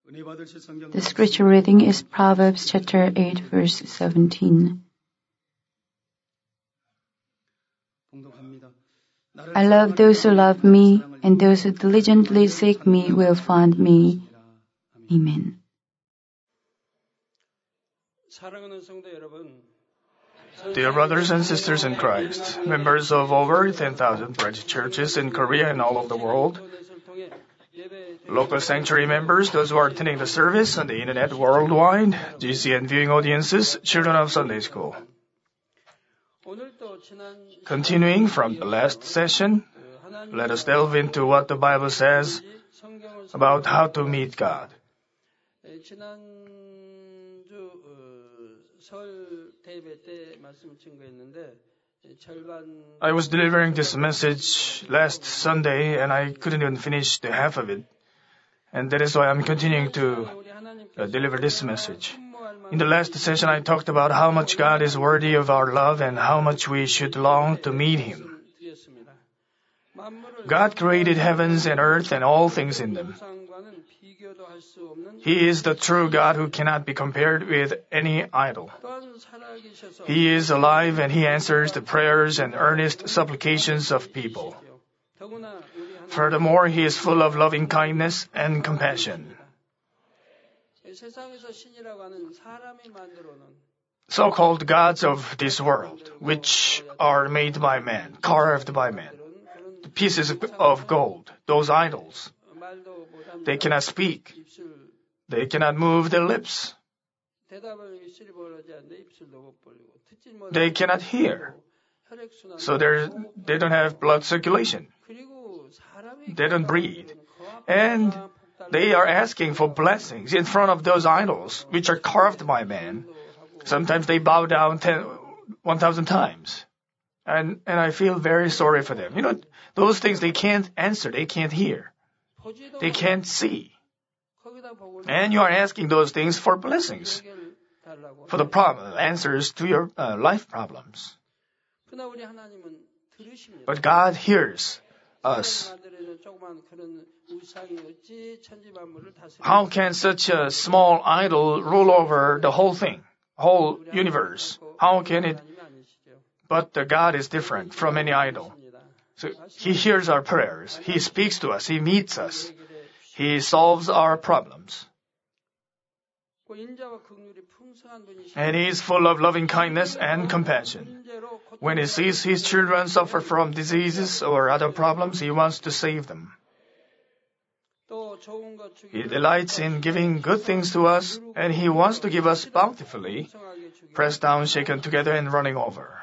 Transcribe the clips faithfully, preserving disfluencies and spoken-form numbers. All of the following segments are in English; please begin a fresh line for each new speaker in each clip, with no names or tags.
The scripture reading is Proverbs chapter eight, verse seventeen. I love those who love me, and those who diligently seek me will find me. Amen.
Dear brothers and sisters in Christ, members of over ten thousand branch churches in Korea and all over the world, local sanctuary members, those who are attending the service on the internet worldwide, G C N viewing audiences, children of Sunday school. Continuing from the last session, let us delve into what the Bible says about how to meet God. I was delivering this message last Sunday and I couldn't even finish the half of it. And that is why I'm continuing to uh, deliver this message. In the last session, I talked about how much God is worthy of our love and how much we should long to meet Him. God created heavens and earth and all things in them. He is the true God who cannot be compared with any idol. He is alive and He answers the prayers and earnest supplications of people. Furthermore, He is full of loving kindness and compassion. So-called gods of this world, which are made by man, carved by man, the pieces of gold, those idols, they cannot speak. They cannot move their lips. They cannot hear. So they don't have blood circulation. They don't breathe. And they are asking for blessings in front of those idols, which are carved by man. Sometimes they bow down ten, one thousand times. And, and I feel very sorry for them. You know, those things they can't answer, they can't hear. They can't see. And you are asking those things for blessings, for the problem, answers to your uh, life problems. But God hears us. How can such a small idol rule over the whole thing, whole universe? How can it? But the God is different from any idol. So He hears our prayers. He speaks to us. He meets us. He solves our problems. And He is full of loving kindness and compassion. When He sees His children suffer from diseases or other problems, He wants to save them. He delights in giving good things to us, and He wants to give us bountifully, pressed down, shaken together, and running over.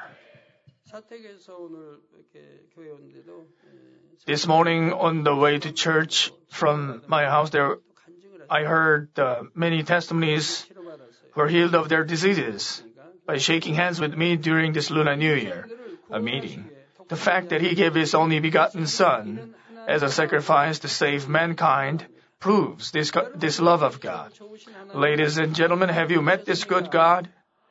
This morning on the way to church from my house, there I heard uh, many testimonies were healed of their diseases by shaking hands with me during this Lunar New Year a meeting. The fact that He gave His only begotten Son as a sacrifice to save mankind proves this, this love of God. Ladies and gentlemen, have you met this good God?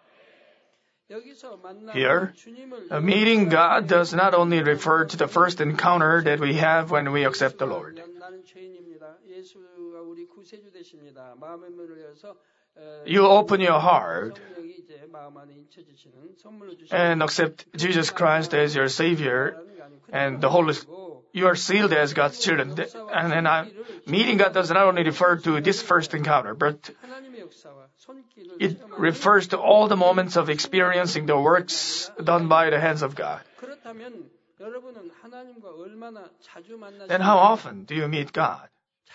Here, meeting God does not only refer to the first encounter that we have when we accept the Lord. You open your heart and accept Jesus Christ as your Savior, and the Holy you are sealed as God's children. And, and I, meeting God does not only refer to this first encounter, but it refers to all the moments of experiencing the works done by the hands of God. Then how often do you meet God?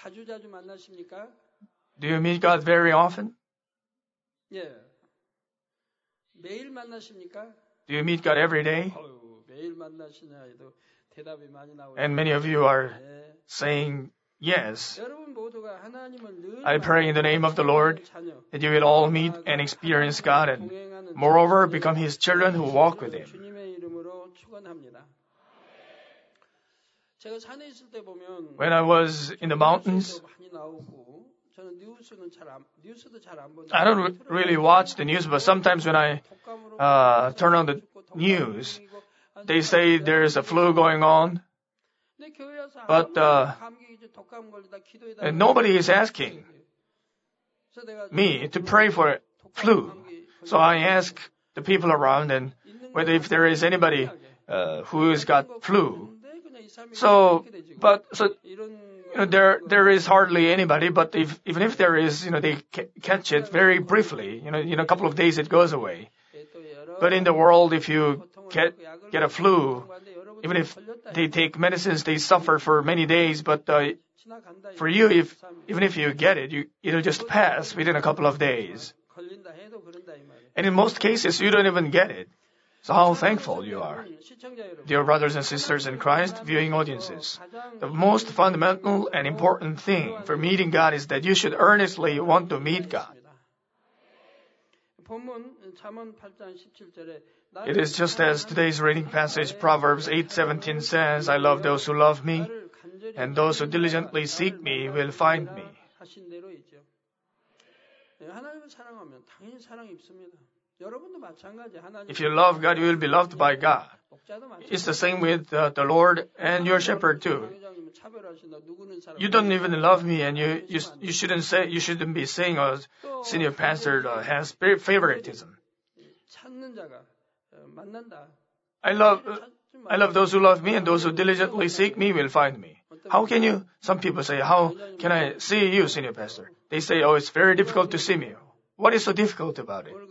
Do you meet God very often? Do you meet God every day? And many of you are saying, yes. I pray in the name of the Lord that you will all meet and experience God and moreover become His children who walk with Him. When I was in the mountains, I don't really watch the news, but sometimes when I uh, turn on the news, they say there's a flu going on, but uh, and nobody is asking. me to pray for flu. So I ask the people around and whether if there is anybody uh, who has got flu. So, but so you know, there there is hardly anybody. But if even if there is, you know, they ca- catch it very briefly. You know, in a couple of days it goes away. But in the world, if you get get a flu, even if they take medicines, they suffer for many days. But uh, for you, if even if you get it, you it'll just pass within a couple of days. And in most cases, you don't even get it. So how thankful you are. Dear brothers and sisters in Christ, viewing audiences, the most fundamental and important thing for meeting God is that you should earnestly want to meet God. It is just as today's reading passage, Proverbs eight seventeen says, I love those who love me, and those who diligently seek me will find me. If you love God, you will be loved by God. It's the same with uh, the Lord and your shepherd too. You don't even love me, and you you, you shouldn't say you shouldn't be saying a senior pastor uh, has favoritism. I love uh, I love those who love me, and those who diligently seek me will find me. How can you? Some people say, how can I see you, senior pastor? They say, oh, it's very difficult to see me. What is so difficult about it?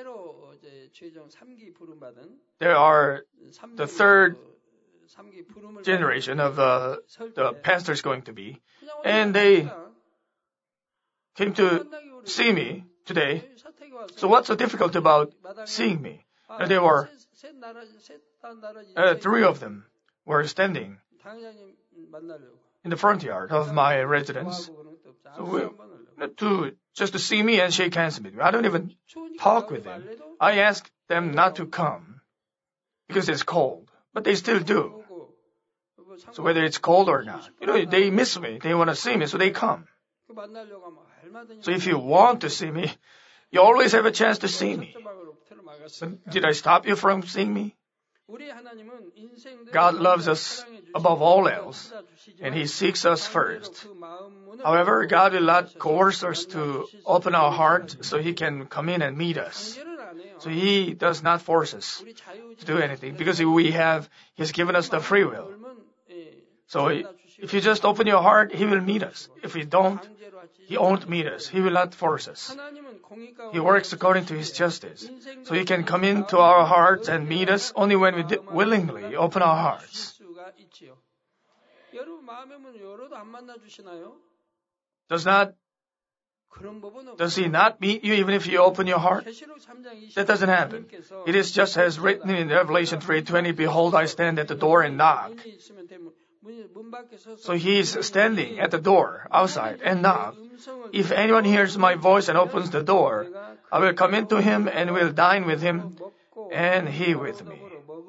There are the third generation of uh, the pastors going to be, and they came to see me today. So what's so difficult about seeing me? And there were uh, three of them were standing in the front yard of my residence. So we, to just to see me and shake hands with me. I don't even talk with them. I ask them not to come because it's cold, but they still do. So whether it's cold or not, you know, they miss me. They want to see me, so they come. So if you want to see me, you always have a chance to see me. But did I stop you from seeing me? God loves us above all else, and He seeks us first. However, God will not coerce us to open our heart so He can come in and meet us. So He does not force us to do anything because we have, He has given us the free will. So if you just open your heart, He will meet us. If you don't, He won't meet us. He will not force us. He works according to His justice. So He can come into our hearts and meet us only when we willingly open our hearts. Does not Does He not meet you even if you open your heart? That doesn't happen. It is just as written in Revelation three twenty, Behold, I stand at the door and knock. So He is standing at the door outside and knock. If anyone hears my voice and opens the door, I will come into him and will dine with him and he with me.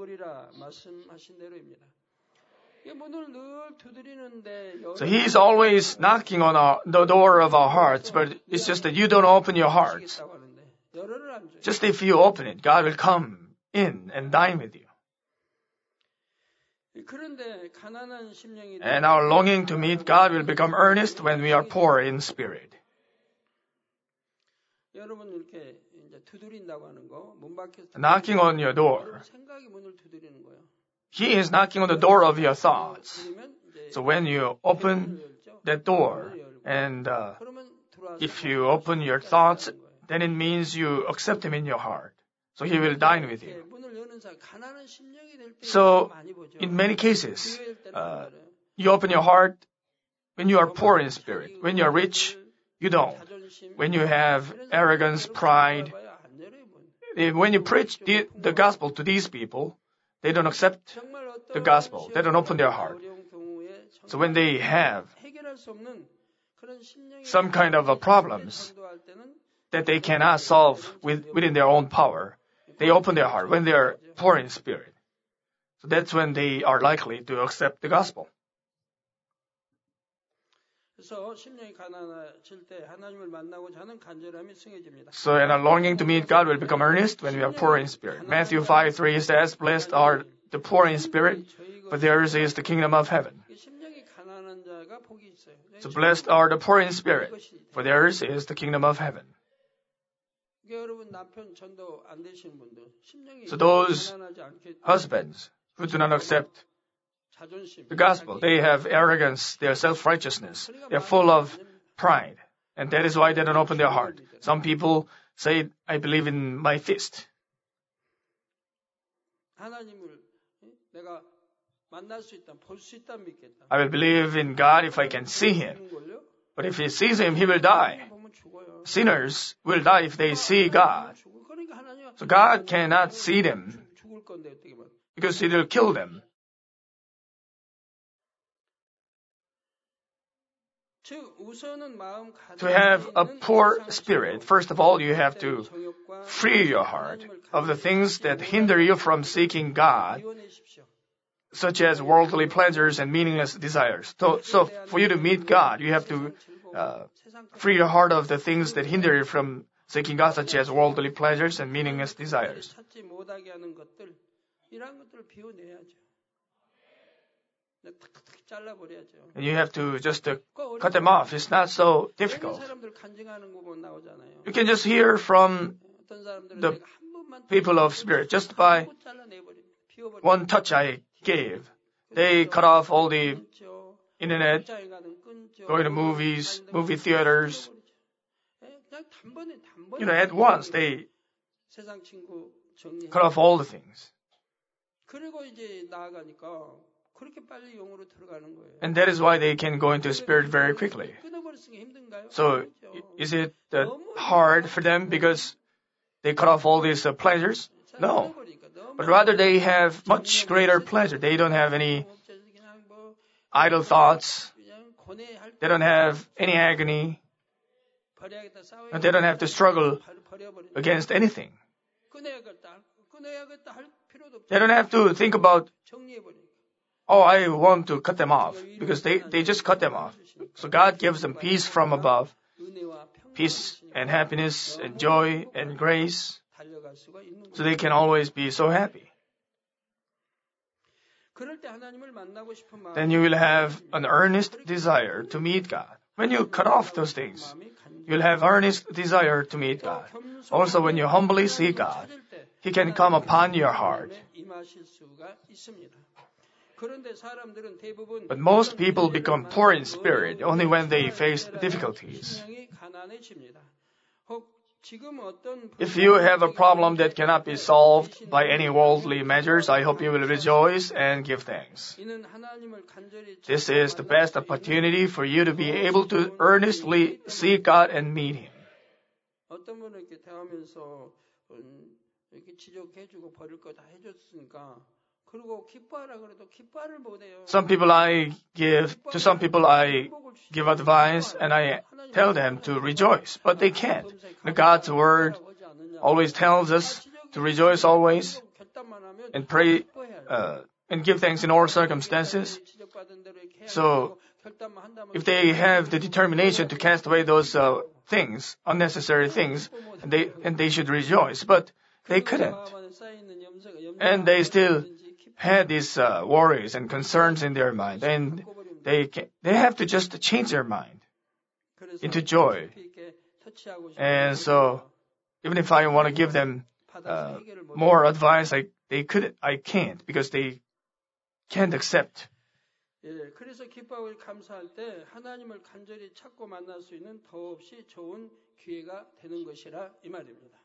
So He is always knocking on our, the door of our hearts, but it's just that you don't open your hearts. Just if you open it, God will come in and dine with you. And our longing to meet God will become earnest when we are poor in spirit. Knocking on your door. He is knocking on the door of your thoughts. So when you open that door, and uh, if you open your thoughts, then it means you accept Him in your heart. So He will dine with you. So, in many cases, uh, you open your heart when you are poor in spirit. When you are rich, you don't. When you have arrogance, pride, when you preach the, the gospel to these people, they don't accept the gospel. They don't open their heart. So when they have some kind of a problems that they cannot solve with, within their own power, they open their heart when they are poor in spirit. So that's when they are likely to accept the gospel. So, and a longing to meet God will become earnest when we are poor in spirit. Matthew five three says, Blessed are the poor in spirit, for theirs is the kingdom of heaven. So blessed are the poor in spirit, for theirs is the kingdom of heaven. So those husbands who do not accept the gospel, they have arrogance, they are self-righteousness, they are full of pride, and that is why they don't open their heart. Some people say, I believe in my fist. I will believe in God if I can see Him. But if he sees Him, he will die. Sinners will die if they see God. So God cannot see them because He will kill them. To have a poor spirit, first of all, you have to free your heart of the things that hinder you from seeking God, such as worldly pleasures and meaningless desires. So, so for you to meet God, you have to uh, free your heart of the things that hinder you from seeking God, such as worldly pleasures and meaningless desires. And you have to just uh, cut them off. It's not so difficult. You can just hear from the people of spirit just by one touch I gave. They cut off all the internet, going to movies, movie theaters. You know, at once they cut off all the things. And that is why they can go into spirit very quickly. So, is it uh, hard for them because they cut off all these uh, pleasures? No. But rather they have much greater pleasure. They don't have any idle thoughts. They don't have any agony. And they don't have to struggle against anything. They don't have to think about, oh, I want to cut them off, because they, they just cut them off. So God gives them peace from above, peace and happiness and joy and grace, so they can always be so happy. Then you will have an earnest desire to meet God. When you cut off those things, you'll have earnest desire to meet God. Also, when you humbly seek God, He can come upon your heart. But most people become poor in spirit only when they face difficulties. If you have a problem that cannot be solved by any worldly measures, I hope you will rejoice and give thanks. This is the best opportunity for you to be able to earnestly seek God and meet Him. Some people I give, to some people I give advice and I tell them to rejoice, but they can't. God's word always tells us to rejoice always and pray uh, and give thanks in all circumstances. So if they have the determination to cast away those uh, things, unnecessary things, and they and they should rejoice, but they couldn't. And they still had these uh, worries and concerns in their mind, and they can, they have to just change their mind into joy. And so, even if I want to give them uh, more advice, I they couldn't, I can't, because they can't accept.
그래서 기뻐하고 감사할 때 하나님을 간절히 찾고 만날 수 있는 더없이 좋은 기회가 되는 것이라 이 말입니다.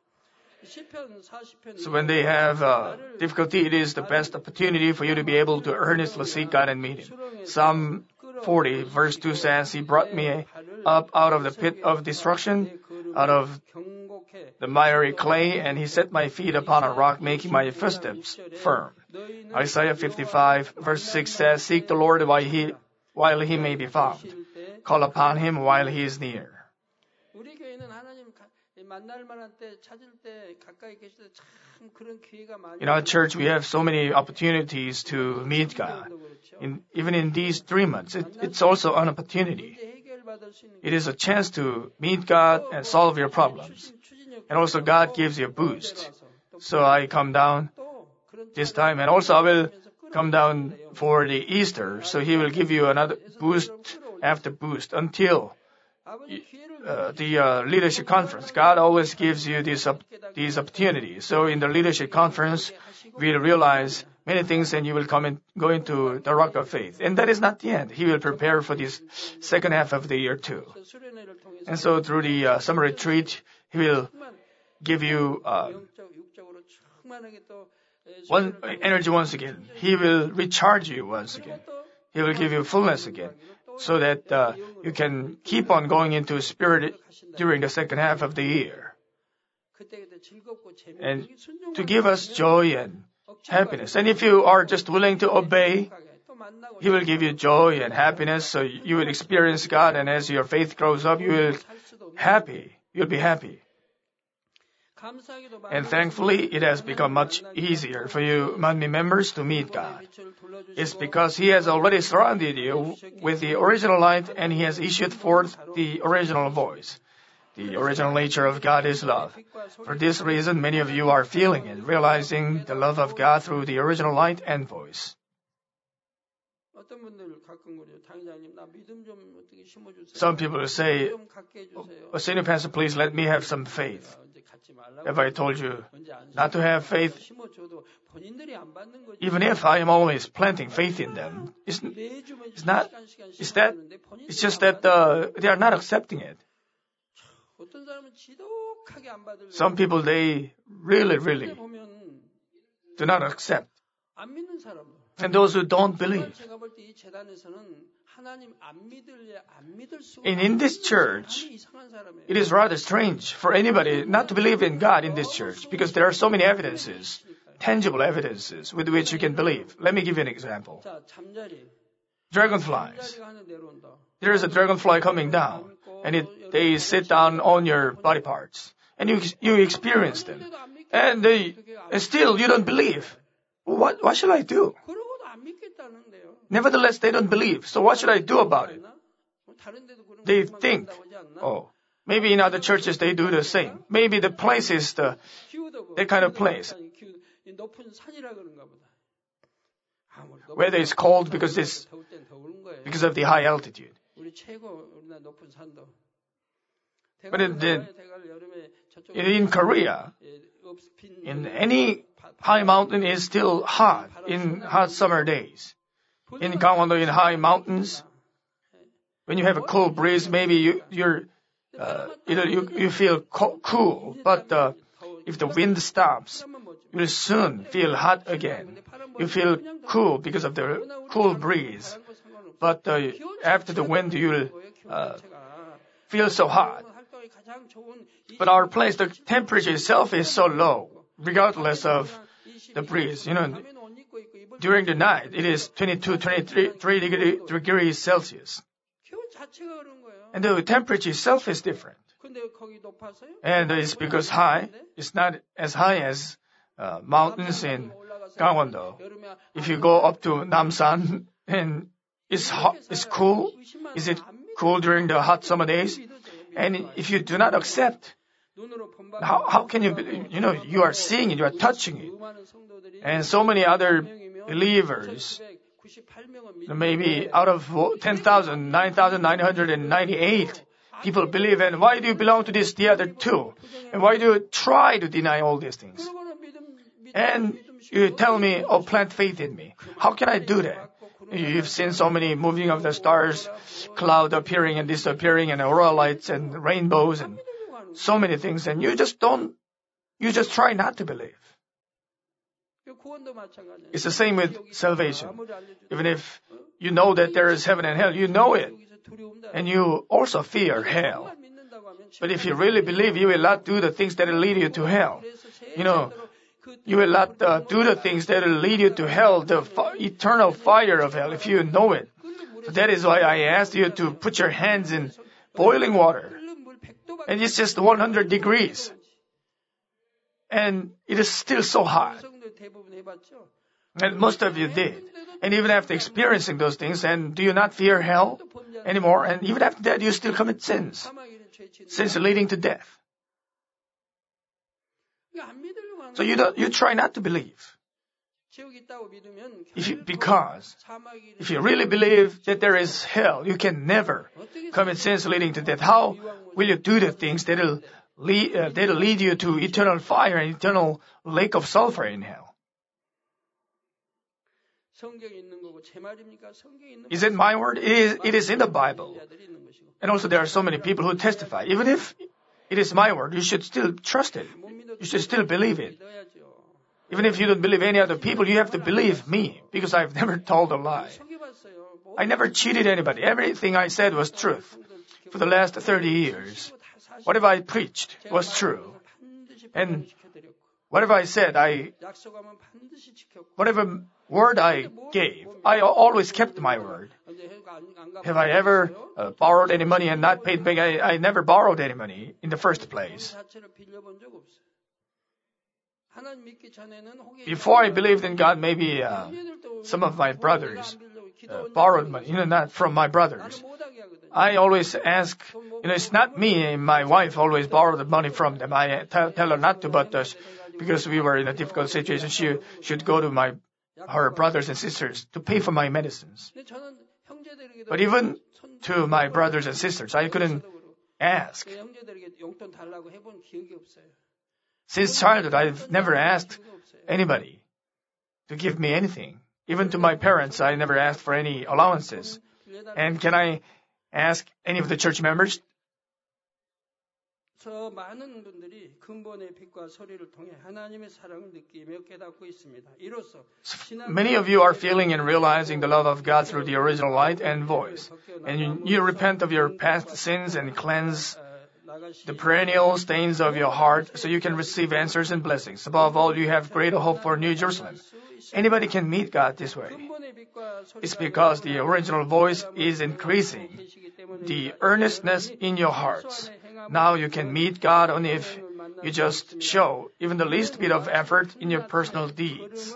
So when they have uh, difficulty, it is the best opportunity for you to be able to earnestly seek God and meet Him. Psalm forty, verse two says, He brought me up out of the pit of destruction, out of the miry clay, and He set my feet upon a rock, making my footsteps firm. Isaiah fifty-five, verse six says, Seek the Lord while He, while he may be found. Call upon Him while He is near. In our church, we have so many opportunities to meet God. In, even in these three months, it, it's also an opportunity. It is a chance to meet God and solve your problems. And also God gives you a boost. So I come down this time, and also I will come down for the Easter. So He will give you another boost have to boost until uh, the uh, leadership conference. God always gives you these op- these opportunities. So in the leadership conference, we'll realize many things, and you will come and go into the rock of faith. And that is not the end. He will prepare for this second half of the year too. And so through the uh, summer retreat, He will give you uh, one energy once again. He will recharge you once again. He will give you fullness again, so that uh, you can keep on going into spirit during the second half of the year. And to give us joy and happiness. And if you are just willing to obey, He will give you joy and happiness, so you will experience God, and as your faith grows up, you will happy. You'll be happy. And thankfully, it has become much easier for you Manmi members to meet God. It's because He has already surrounded you with the original light, and He has issued forth the original voice. The original nature of God is love. For this reason, many of you are feeling and realizing the love of God through the original light and voice. Some people will say, oh, Senior Pastor, please let me have some faith. Have I told you not to have faith? Even if I am always planting faith in them, it's, it's not, it's that, it's just that uh, they are not accepting it. Some people, they really, really do not accept. And those who don't believe. And in this church, it is rather strange for anybody not to believe in God in this church, because there are so many evidences, tangible evidences with which you can believe. Let me give you an example. Dragonflies. There is a dragonfly coming down, and it, they sit down on your body parts, and you you experience them, and they and still you don't believe. What what shall I do? Nevertheless, they don't believe. So what should I do about it? They think, oh, maybe in other churches they do the same. Maybe the place is the that kind of place. Whether it's cold because it's because of the high altitude. But in, the, in Korea, in any high mountain is still hot in hot summer days. In Gangwon-do, in high mountains, when you have a cool breeze, maybe you you're uh, you you feel co- cool. But uh, if the wind stops, you will soon feel hot again. You feel cool because of the cool breeze. But uh, after the wind, you will uh, feel so hot. But our place, the temperature itself is so low, regardless of the breeze. You know, during the night, it is twenty-two, twenty-three degree, degrees Celsius. And the temperature itself is different. And it's because high, it's not as high as uh, mountains in Gangwon-do. If you go up to Namsan, and it's hot, it's cool. Is it cool during the hot summer days? And if you do not accept, how, how can you believe? You know, you are seeing it, you are touching it. And so many other believers, maybe out of ten thousand, nine thousand nine hundred ninety-eight people believe. And why do you belong to this, the other two? And why do you try to deny all these things? And you tell me, oh, plant faith in me. How can I do that? You've seen so many moving of the stars, cloud appearing and disappearing, and aurora lights and rainbows and so many things, and you just don't, you just try not to believe. It's the same with salvation. Even if you know that there is heaven and hell, you know it, and you also fear hell. But if you really believe, you will not do the things that will lead you to hell. You know, you will not uh, do the things that will lead you to hell, the fi- eternal fire of hell, if you know it. So that is why I asked you to put your hands in boiling water. And it's just one hundred degrees. And it is still so hot. And most of you did. And even after experiencing those things, and do you not fear hell anymore? And even after that, you still commit sins. Sins leading to death. So you don't, you try not to believe. If you, because if you really believe that there is hell, you can never commit sins leading to death. How will you do the things that'll lead, uh, that'll lead you to eternal fire and eternal lake of sulfur in hell? Is it my word? It is, it is in the Bible. And also there are so many people who testify. Even if it is my word, you should still trust it. You should still believe it. Even if you don't believe any other people, you have to believe me, because I've never told a lie. I never cheated anybody. Everything I said was truth. For the last thirty years, whatever I preached was true. And whatever I said, I, whatever word I gave, I always kept my word. Have I ever uh, borrowed any money and not paid back? I, I never borrowed any money in the first place. Before I believed in God, maybe uh, some of my brothers uh, borrowed money, you know, not from my brothers. I always ask, you know, it's not me. My wife always borrowed the money from them. I t- tell her not to, but uh, because we were in a difficult situation, she should go to my her brothers and sisters to pay for my medicines. But even to my brothers and sisters, I couldn't ask. Since childhood, I've never asked anybody to give me anything. Even to my parents, I never asked for any allowances. And can I ask any of the church members? Many of you are feeling and realizing the love of God through the original light and voice. And you, you repent of your past sins and cleanse the perennial stains of your heart so you can receive answers and blessings. Above all, you have greater hope for New Jerusalem. Anybody can meet God this way. It's because the original voice is increasing the earnestness in your hearts. Now you can meet God only if you just show even the least bit of effort in your personal deeds.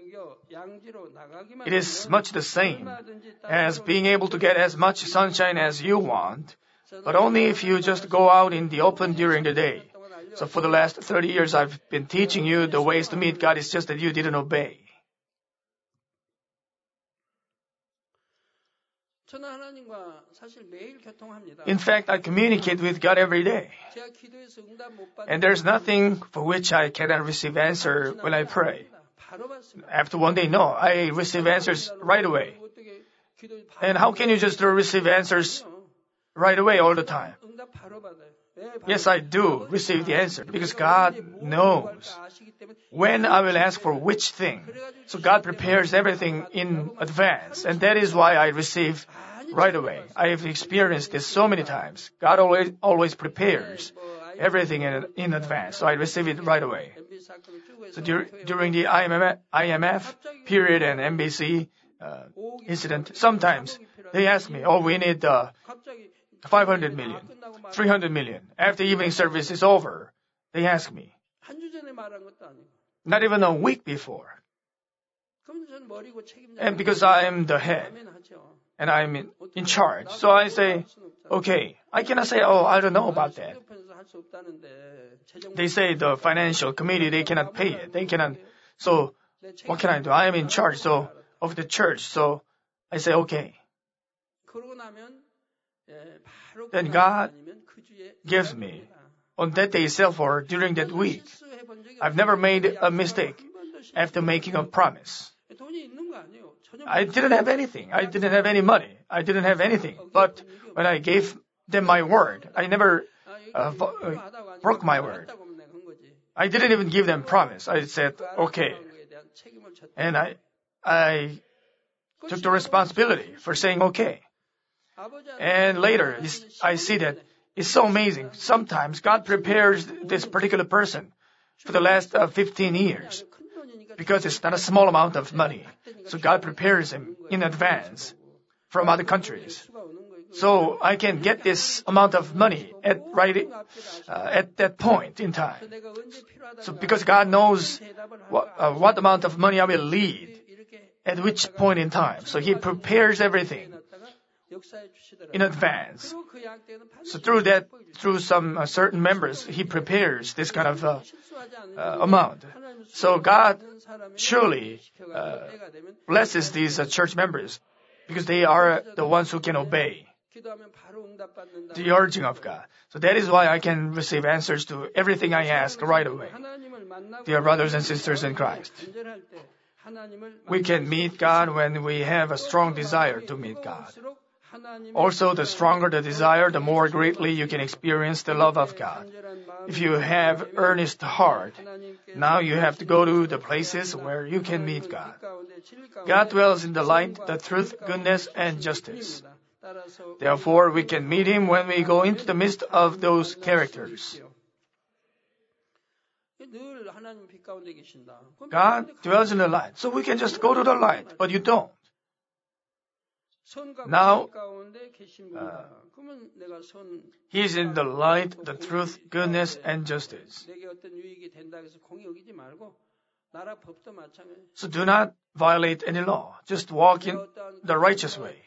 It is much the same as being able to get as much sunshine as you want, but only if you just go out in the open during the day. So for the last thirty years, I've been teaching you the ways to meet God. It's just that you didn't obey. In fact, I communicate with God every day. And there's nothing for which I cannot receive answer when I pray. After one day, no, I receive answers right away. And how can you just receive answers right away all the time? Yes, I do receive the answer because God knows when I will ask for which thing. So God prepares everything in advance, and that is why I receive right away. I have experienced this so many times. God always always prepares everything in, in advance, so I receive it right away. So dur- during the I M F period and N B C uh, incident, sometimes they ask me, oh, we need uh, five hundred million, three hundred million. After evening service is over, they ask me. Not even a week before. And because I am the head, and I'm in, in charge, so I say, okay, I cannot say, oh, I don't know about that. They say the financial committee, they cannot pay it. They cannot. So what can I do? I am in charge so of the church, so I say, okay. Then God gives me on that day itself or during that week. I've never made a mistake after making a promise. I didn't have anything. I didn't have any money. I didn't have anything. But when I gave them my word, I never uh, uh, broke my word. I didn't even give them promise. I said, okay. And I, I took the responsibility for saying okay. And later, I see that it's so amazing. Sometimes God prepares this particular person for the last uh, fifteen years because it's not a small amount of money. So God prepares him in advance from other countries. So I can get this amount of money at right uh, at that point in time. So because God knows what, uh, what amount of money I will lead at which point in time. So He prepares everything in advance. So through that, through some uh, certain members, He prepares this kind of uh, uh, amount. So God surely uh, blesses these uh, church members because they are the ones who can obey the urging of God. So that is why I can receive answers to everything I ask right away. Dear brothers and sisters in Christ, we can meet God when we have a strong desire to meet God. Also, the stronger the desire, the more greatly you can experience the love of God. If you have earnest heart, now you have to go to the places where you can meet God. God dwells in the light, the truth, goodness, and justice. Therefore, we can meet Him when we go into the midst of those characters. God dwells in the light, so we can just go to the light, but you don't. Now, uh, He is in the light, the truth, goodness, and justice. So do not violate any law. Just walk in the righteous way.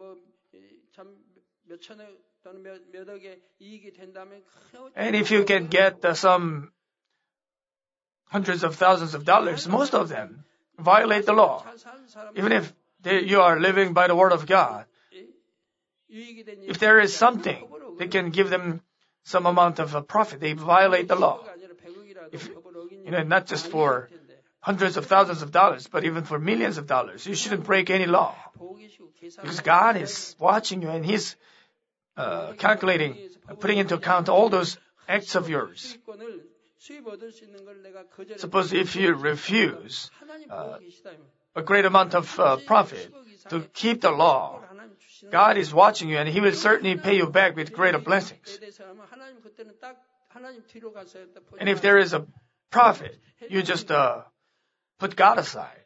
And if you can get uh, some hundreds of thousands of dollars, most of them violate the law. Even if they, you are living by the word of God, if there is something that can give them some amount of a profit, they violate the law. If, you know, not just for hundreds of thousands of dollars, but even for millions of dollars, you shouldn't break any law. Because God is watching you and He's uh, calculating, uh, putting into account all those acts of yours. Suppose if you refuse uh, a great amount of uh, profit to keep the law, God is watching you and He will certainly pay you back with greater blessings. And if there is a profit, you just uh, put God aside.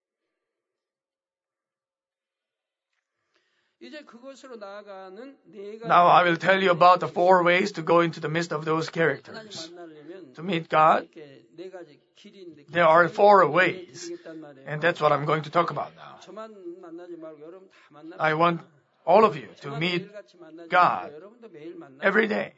Now I will tell you about the four ways to go into the midst of those characters. To meet God, there are four ways, and that's what I'm going to talk about now. I want all of you to meet God every day.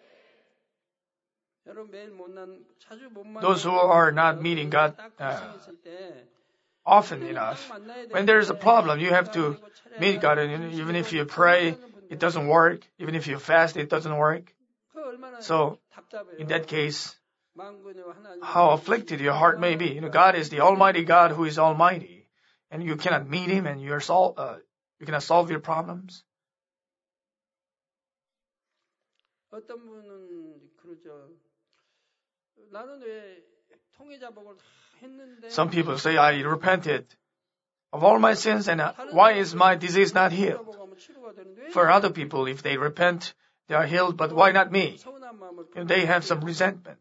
Those who are not meeting God uh, often enough, when there is a problem, you have to meet God. And even if you pray, it doesn't work. Even if you fast, it doesn't work. So, in that case, how afflicted your heart may be. You know, God is the Almighty God who is Almighty, and you cannot meet Him, and you're sol- uh, you cannot solve your problems. Some people say, I repented of all my sins, and why is my disease not healed? For other people, if they repent, they are healed, but why not me? And they have some resentment.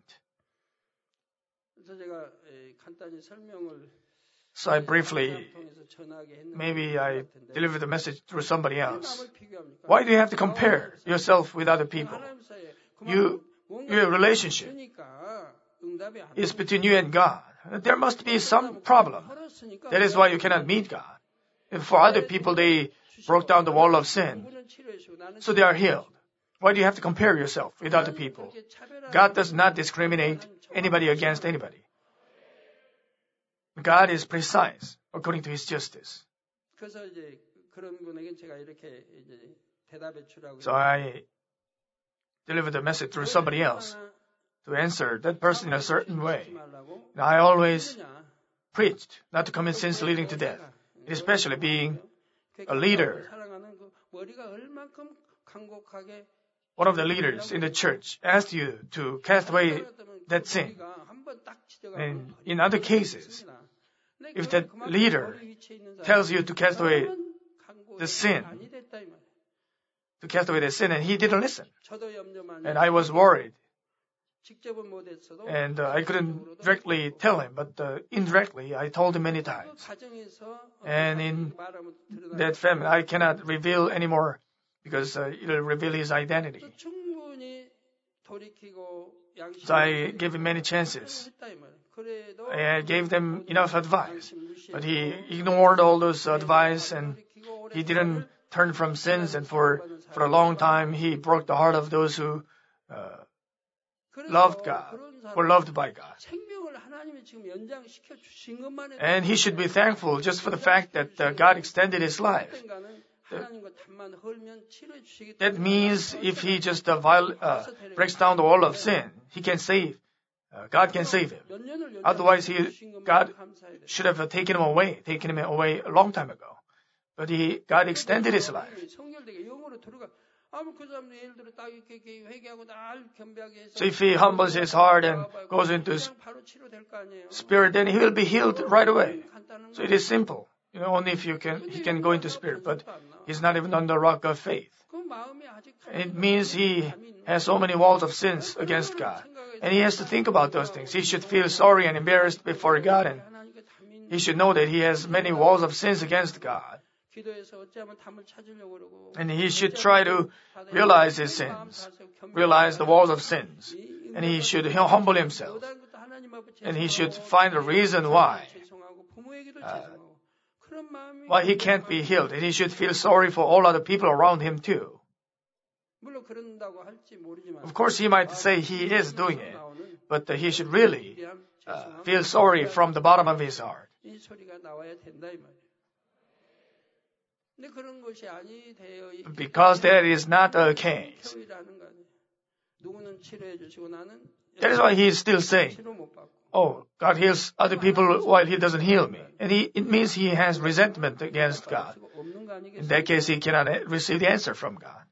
So I briefly, maybe I deliver the message through somebody else. Why do you have to compare yourself with other people? You, your relationship is between you and God. There must be some problem. That is why you cannot meet God. And for other people, they broke down the wall of sin, so they are healed. Why do you have to compare yourself with other people? God does not discriminate anybody against anybody. God is precise according to His justice. So I deliver the message through somebody else to answer that person in a certain way. And I always preached not to commit sins leading to death, especially being a leader. One of the leaders in the church asked you to cast away that sin. And in other cases, if that leader tells you to cast away the sin, to cast away the sin, and he didn't listen, and I was worried. And uh, I couldn't directly tell him, but uh, indirectly I told him many times. And in that family, I cannot reveal anymore because uh, it will reveal his identity. So I gave him many chances. I gave them enough advice, but he ignored all those advice and he didn't turn from sins. And for, for a long time, he broke the heart of those who uh, loved God, or loved by God. And he should be thankful just for the fact that uh, God extended his life. That means if he just uh, viol- uh, breaks down the wall of sin, he can save. Uh, God can save him. Otherwise, he, God should have taken him away, taken him away a long time ago. But he, God extended his life. So if he humbles his heart and goes into his spirit, then he will be healed right away. So it is simple. You know, only if you can, he can go into spirit, but he's not even on the rock of faith. It means he has so many walls of sins against God. And he has to think about those things. He should feel sorry and embarrassed before God, and he should know that he has many walls of sins against God. And he should try to realize his sins, realize the walls of sins. And he should humble himself. And he should find a reason why. Uh, why he can't be healed. And he should feel sorry for all other people around him too. Of course, he might say he is doing it, but uh, he should really uh, feel sorry from the bottom of his heart. Because that is not the case. That is why he is still saying, oh, God heals other people while he doesn't heal me. And he, it means he has resentment against God. In that case, he cannot receive the answer from God.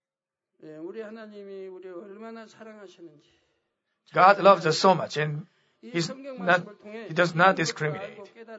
God loves us so much, and he's not, he does not discriminate.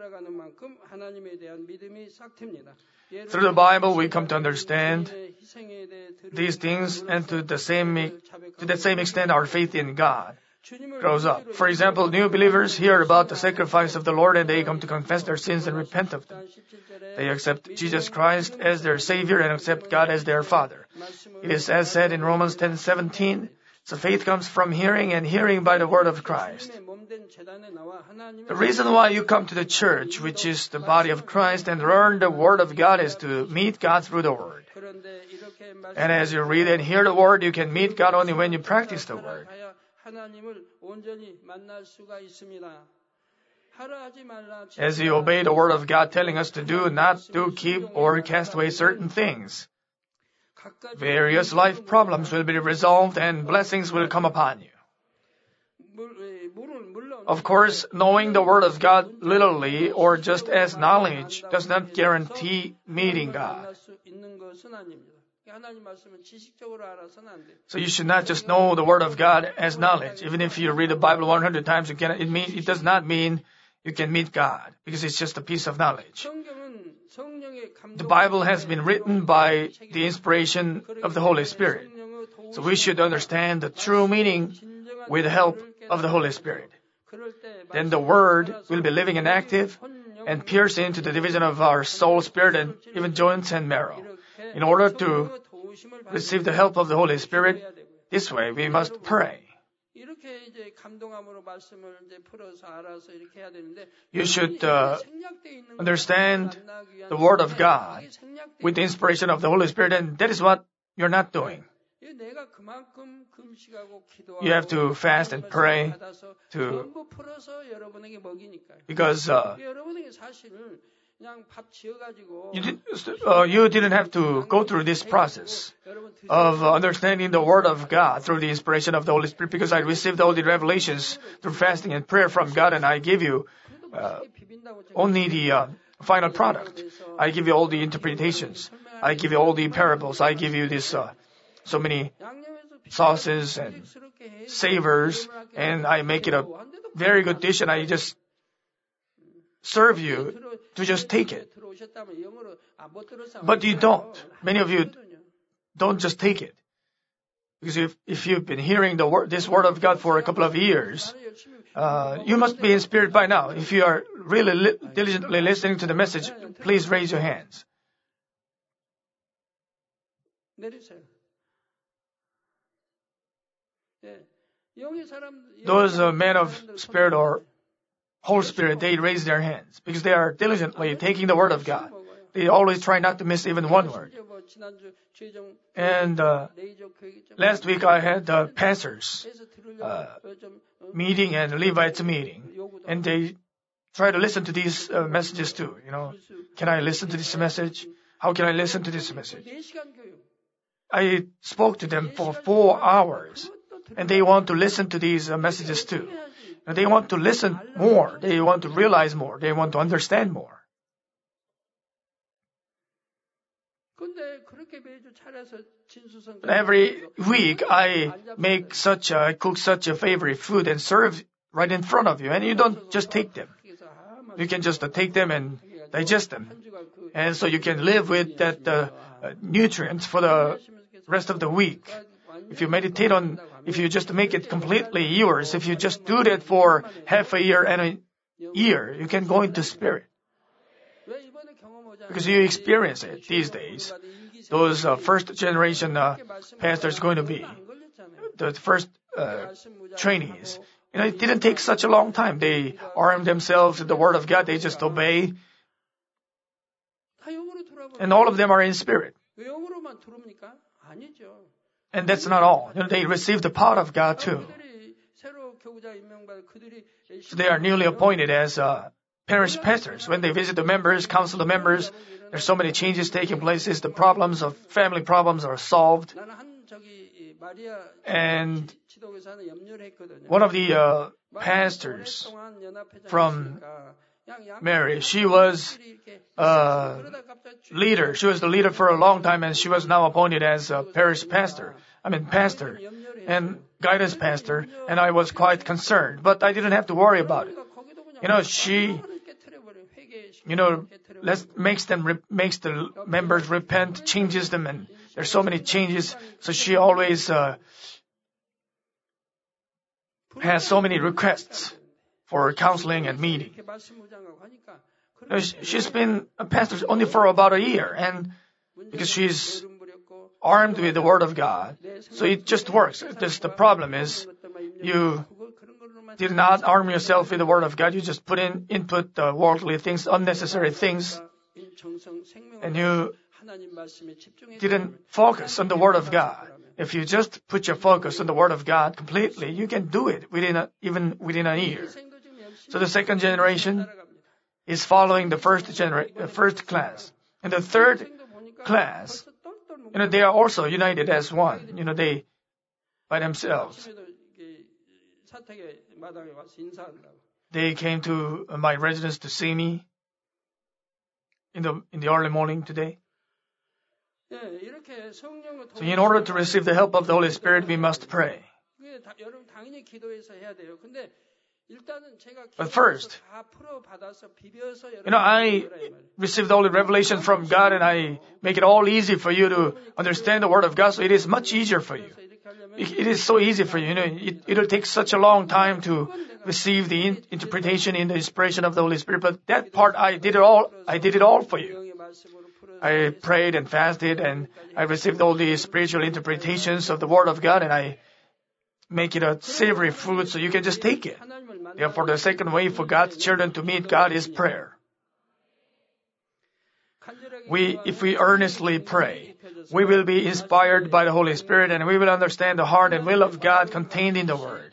Through the Bible, we come to understand these things, and to the same to the same extent, our faith in God grows up. For example, new believers hear about the sacrifice of the Lord, and they come to confess their sins and repent of them. They accept Jesus Christ as their Savior and accept God as their Father. It is as said in Romans ten seventeen, so faith comes from hearing, and hearing by the word of Christ. The reason why you come to the church, which is the body of Christ, and learn the word of God is to meet God through the word. And as you read and hear the word, you can meet God only when you practice the word. As you obey the word of God telling us to do, not do, keep, or cast away certain things, various life problems will be resolved and blessings will come upon you. Of course, knowing the Word of God literally or just as knowledge does not guarantee meeting God. So you should not just know the Word of God as knowledge. Even if you read the Bible one hundred times, you cannot, it, mean, it does not mean you can meet God, because it's just a piece of knowledge. The Bible has been written by the inspiration of the Holy Spirit. So we should understand the true meaning with the help of the Holy Spirit. Then the Word will be living and active and pierce into the division of our soul, spirit, and even joints and marrow. In order to receive the help of the Holy Spirit, this way we must pray. You should uh, understand the Word of God with the inspiration of the Holy Spirit, and that is what you're not doing. You have to fast and pray to, because uh, you, did, uh, you didn't have to go through this process of understanding the Word of God through the inspiration of the Holy Spirit, because I received all the revelations through fasting and prayer from God, and I give you uh, only the uh, final product. I give you all the interpretations. I give you all the parables. I give you this uh, so many sauces and savors, and I make it a very good dish, and I just serve you to just take it. But you don't. Many of you don't just take it. Because if, if you've been hearing the word, this word of God for a couple of years, uh, you must be in spirit by now. If you are really li- diligently listening to the message, please raise your hands. Those uh, men of spirit or whole spirit, they raise their hands because they are diligently taking the word of God. They always try not to miss even one word. And uh, last week I had uh, pastors uh, meeting and Levites meeting, and they try to listen to these uh, messages too. You know, can I listen to this message? How can I listen to this message? I spoke to them for four hours, and they want to listen to these uh, messages too. And they want to listen more. They want to realize more. They want to understand more. But every week, I make such a, I cook such a favorite food and serve right in front of you, and you don't just take them. You can just uh, take them and digest them, and so you can live with that uh, uh, nutrients for the rest of the week. If you meditate on, if you just make it completely yours, if you just do that for half a year and a year, you can go into spirit. Because you experience it these days. Those uh, first generation uh, pastors going to be, the first uh, trainees. You know, it didn't take such a long time. They armed themselves with the Word of God. They just obey. And all of them are in spirit. And that's not all. You know, they receive the power of God too. So they are newly appointed as uh, parish pastors. When they visit the members, counsel the members, there's so many changes taking place. The problems of family problems are solved. And one of the uh, pastors from Mary, she was a leader. She was the leader for a long time, and she was now appointed as a parish pastor. I mean, pastor and guidance pastor, and I was quite concerned, but I didn't have to worry about it. You know, she, you know, let's, makes them, re- makes the members repent, changes them, and there's so many changes. So she always uh, has so many requests for counseling and meeting. You know, she's been a pastor only for about a year, and because she's armed with the Word of God, so it just works. Just the problem is, you did not arm yourself with the Word of God. You just put in input uh, worldly things, unnecessary things, and you didn't focus on the Word of God. If you just put your focus on the Word of God completely, you can do it within a, even within a year. So the second generation is following the first genera- first class, and the third class, you know, they are also united as one. You know, they by themselves. They came to my residence to see me in the in the early morning today. So in order to receive the help of the Holy Spirit, we must pray. But first, you know, I received all the revelation from God, and I make it all easy for you to understand the Word of God, so it is much easier for you. It is so easy for you. You know, it, it'll take such a long time to receive the in, interpretation in the inspiration of the Holy Spirit, but that part I did it all. I did it all for you. I prayed and fasted, and I received all the spiritual interpretations of the Word of God, and I make it a savory food so you can just take it. Therefore, the second way for God's children to meet God is prayer. We, if we earnestly pray, we will be inspired by the Holy Spirit, and we will understand the heart and will of God contained in the Word.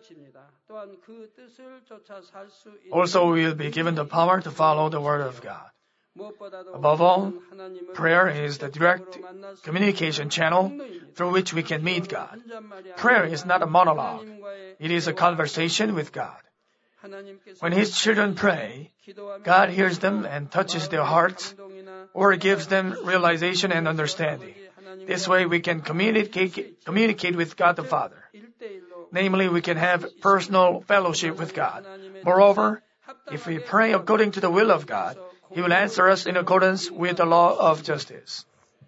Also, we will be given the power to follow the Word of God. Above all, prayer is the direct communication channel through which we can meet God. Prayer is not a monologue. It is a conversation with God. When His children pray, God hears them and touches their hearts, or gives them realization and understanding. This way we can communicate, communicate with God the Father. Namely, we can have personal fellowship with God. Moreover, if we pray according to the will of God, He will answer us in accordance with the law of justice.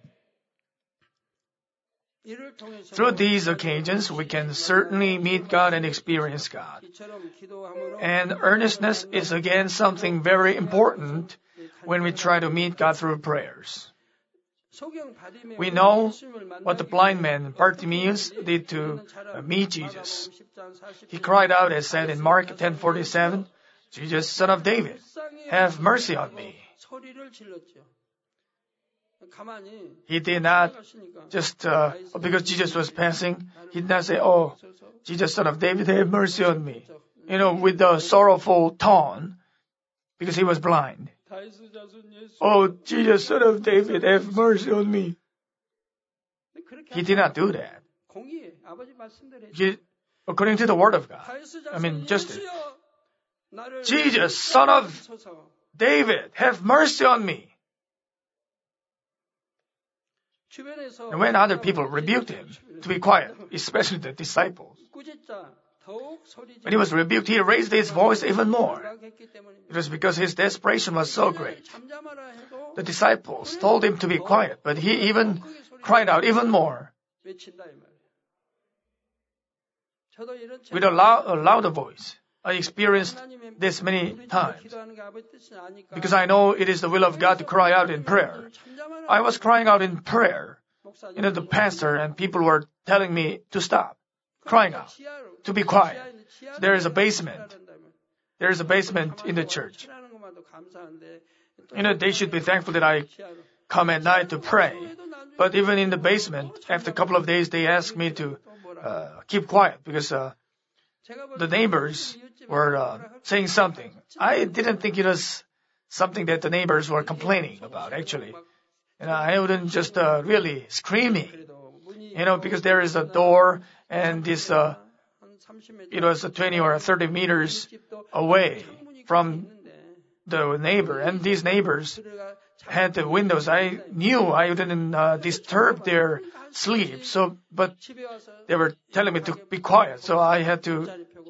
Through these occasions, we can certainly meet God and experience God. And earnestness is again something very important when we try to meet God through prayers. We know what the blind man Bartimaeus did to meet Jesus. He cried out as said in Mark ten forty-seven, "Jesus, Son of David, have mercy on me." He did not just, uh, because Jesus was passing, he did not say, oh, Jesus, son of David, have mercy on me. You know, with the sorrowful tone, because he was blind. Oh, Jesus, son of David, have mercy on me. He did not do that. He, according to the word of God, I mean, justice. Jesus, son of David, have mercy on me. And when other people rebuked him to be quiet, especially the disciples, when he was rebuked, he raised his voice even more. It was because his desperation was so great. The disciples told him to be quiet, but he even cried out even more with a, loud, a louder voice. I experienced this many times because I know it is the will of God to cry out in prayer. I was crying out in prayer. You know, the pastor and people were telling me to stop crying out, to be quiet. There is a basement. There is a basement in the church. You know, they should be thankful that I come at night to pray. But even in the basement, after a couple of days, they asked me to uh, keep quiet because uh, the neighbors were uh, saying something. I didn't think it was something that the neighbors were complaining about, actually. And I wouldn't just uh, really screaming, you know, because there is a door and this, uh, it was twenty or thirty meters away from the neighbor. And these neighbors had the windows. I knew I didn't uh, disturb their sleep. So, but they were telling me to be quiet. So I had to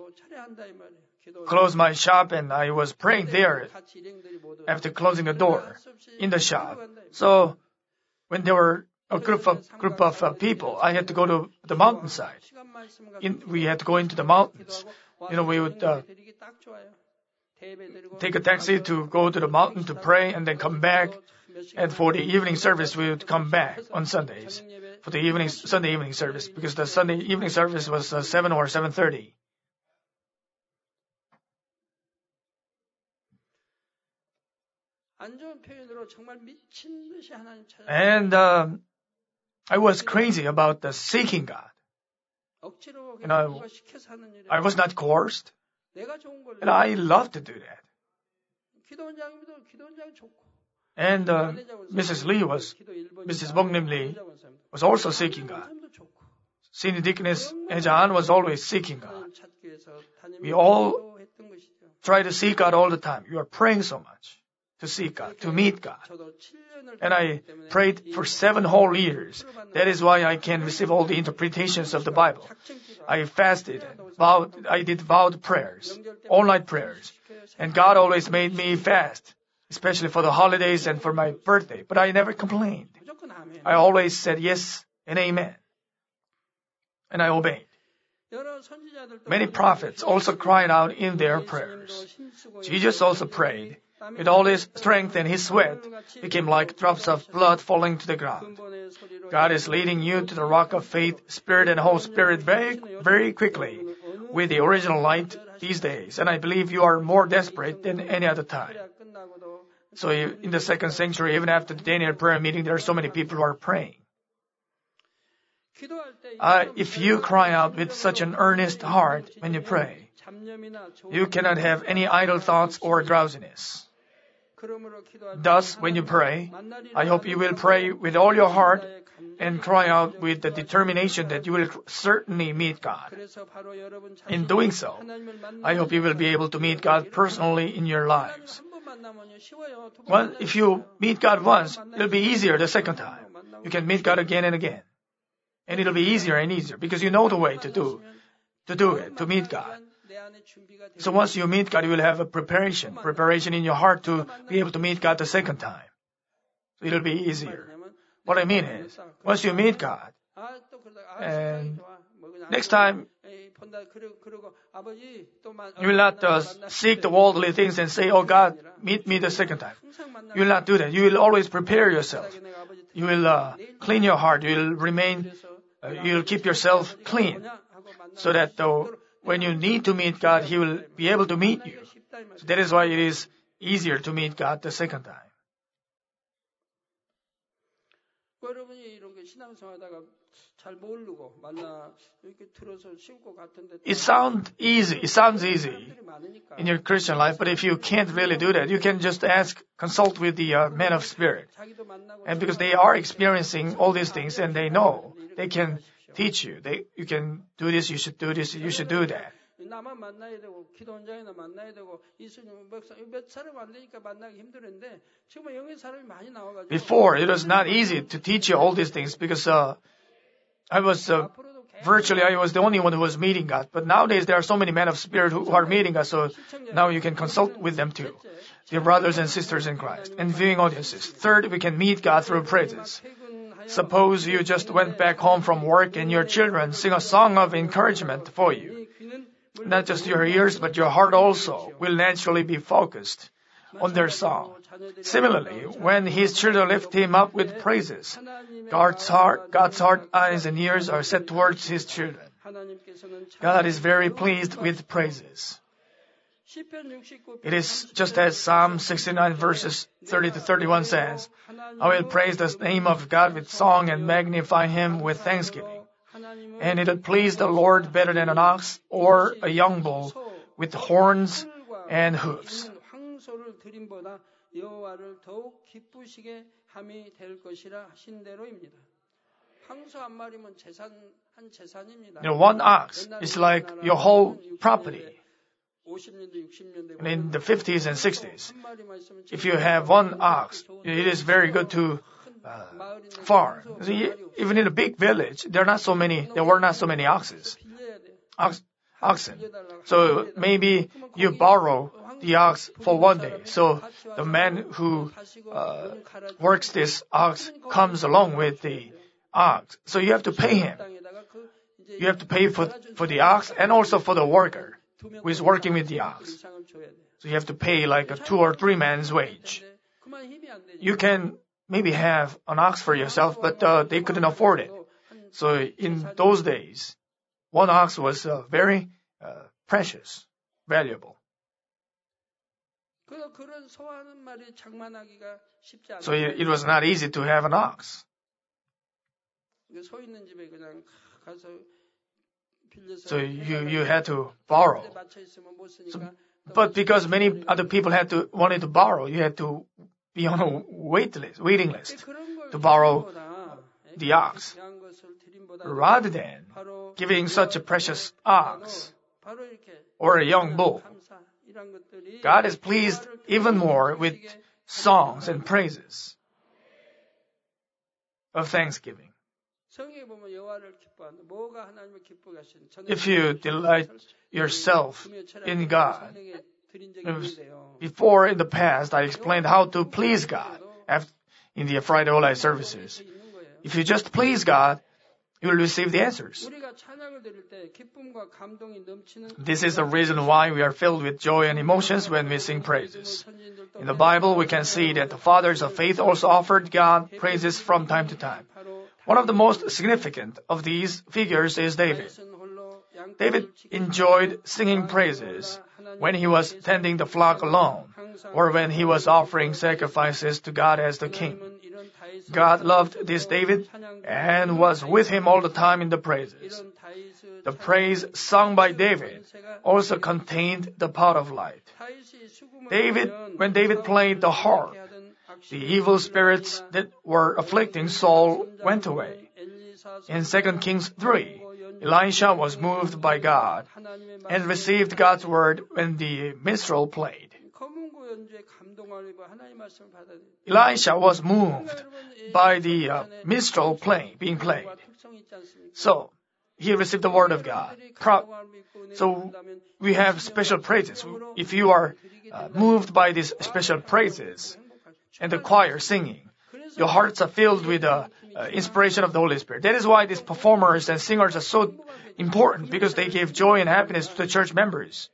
close my shop and I was praying there after closing the door in the shop. So when there were a group of group of uh, people, I had to go to the mountainside. In, we had to go into the mountains. You know, we would uh, take a taxi to go to the mountain to pray and then come back. And for the evening service, we would come back on Sundays for the evening Sunday evening service because the Sunday evening service was uh, seven or seven thirty. And um, I was crazy about the seeking God. You know, I was not coerced. And I love to do that. And uh, Missus Lee was, Missus Bongnim Lee was also seeking God. Senior Deaconess Ejan was always seeking God. We all try to seek God all the time. You are praying so much to seek God, to meet God. And I prayed for seven whole years. That is why I can receive all the interpretations of the Bible. I fasted, vowed, I did vowed prayers, all-night prayers. And God always made me fast, especially for the holidays and for my birthday. But I never complained. I always said yes and amen. And I obeyed. Many prophets also cried out in their prayers. Jesus also prayed. With all his strength and his sweat became like drops of blood falling to the ground. God is leading you to the rock of faith, Spirit, and Holy Spirit very, very quickly with the original light these days. And I believe you are more desperate than any other time. So in the second century, even after the Daniel prayer meeting, there are so many people who are praying. Uh, if you cry out with such an earnest heart when you pray, you cannot have any idle thoughts or drowsiness. Thus, when you pray, I hope you will pray with all your heart and cry out with the determination that you will certainly meet God. In doing so, I hope you will be able to meet God personally in your lives. Well, if you meet God once, it'll be easier the second time. You can meet God again and again. And it'll be easier and easier because you know the way to do, to do it, to meet God. So once you meet God, you will have a preparation, preparation in your heart to be able to meet God the second time. So it'll be easier. What I mean is, once you meet God, and next time, you will not uh, seek the worldly things and say, oh God, meet me the second time. You will not do that. You will always prepare yourself. You will uh, clean your heart. You will remain, uh, you will keep yourself clean so that uh, when you need to meet God, He will be able to meet you. So that is why it is easier to meet God the second time.
여러분이 이런 게 신앙생활하다가 잘 모르고 만나 이렇게 들어서 심고 같은데
It sounds easy. It sounds easy in your Christian life, but if you can't really do that, you can just ask, consult with the uh, men of spirit. And because they are experiencing all these things and they know, they can teach you. They, you can do this, you should do this, you should do that.
나만 만나야 되고 기도 현장에나 만나야 되고 이수님 목사 몇 사람 안 되니까 만나기 힘들었는데 지금 영의 사람이 많이 나와가지고.
Before, it was not easy to teach you all these things because uh, I was uh, virtually I was the only one who was meeting God. But nowadays there are so many men of spirit who, who are meeting us, so now you can consult with them too, dear brothers and sisters in Christ, and viewing audiences. Third, we can meet God through praises. Suppose you just went back home from work and your children sing a song of encouragement for you. Not just your ears, but your heart also will naturally be focused on their song. Similarly, when his children lift him up with praises, God's heart, God's heart, eyes, and ears are set towards his children. God is very pleased with praises. It is just as Psalm sixty-nine verses thirty to thirty-one says, I will praise the name of God with song and magnify him with thanksgiving. And it would please the Lord better than an ox or a young bull with horns and hoofs. You know, one ox is like your whole property. And in the fifties and sixties, if you have one ox, it is very good to uh, farm. See, even in a big village, there are not so many. There were not so many oxes, ox, oxen. So maybe you borrow the ox for one day. So the man who uh, works this ox comes along with the ox. So you have to pay him. You have to pay for for the ox and also for the worker who is working with the ox. So you have to pay like a two or three man's wage. You can maybe have an ox for yourself, but uh, they couldn't afford it. So in those days, one ox was uh, very uh, precious, valuable. So it, it was not easy to have an ox. So you, you had to borrow. So, but because many other people had to wanted to borrow, you had to be on a wait list, waiting list to borrow the ox. Rather than giving such a precious ox or a young bull, God is pleased even more with songs and praises of thanksgiving. If you delight yourself in God, before in the past I explained how to please God in the Friday Online services. If you just please God, you will receive the answers. This is the reason why we are filled with joy and emotions when we sing praises. In the Bible, we can see that the fathers of faith also offered God praises from time to time. One of the most significant of these figures is David. David enjoyed singing praises when he was tending the flock alone, or when he was offering sacrifices to God as the king. God loved this David and was with him all the time in the praises. The praise sung by David also contained the pot of light. David, when David played the harp, the evil spirits that were afflicting Saul went away. In Second Kings three, Elisha was moved by God and received God's word when the minstrel played. Elisha was moved by the uh, minstrel playing, being played. So, he received the word of God. Pro- so, we have special praises. If you are uh, moved by these special praises and the choir singing, your hearts are filled with the uh, inspiration of the Holy Spirit. That is why these performers and singers are so important, because they give joy and happiness to the church members.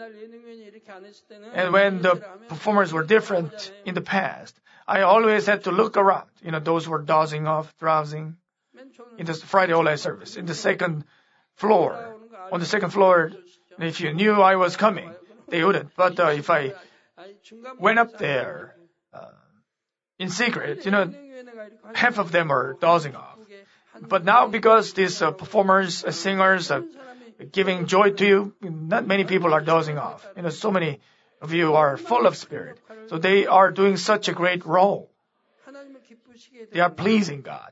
And when the performers were different in the past, I always had to look around. You know, those who were dozing off, drowsing in the Friday Online service. In the second floor, on the second floor, if you knew I was coming, they wouldn't. But uh, if I went up there, uh, in secret, you know, half of them are dozing off. But now, because these uh, performers, uh, singers are giving joy to you, not many people are dozing off. You know, so many of you are full of spirit. So they are doing such a great role. They are pleasing God.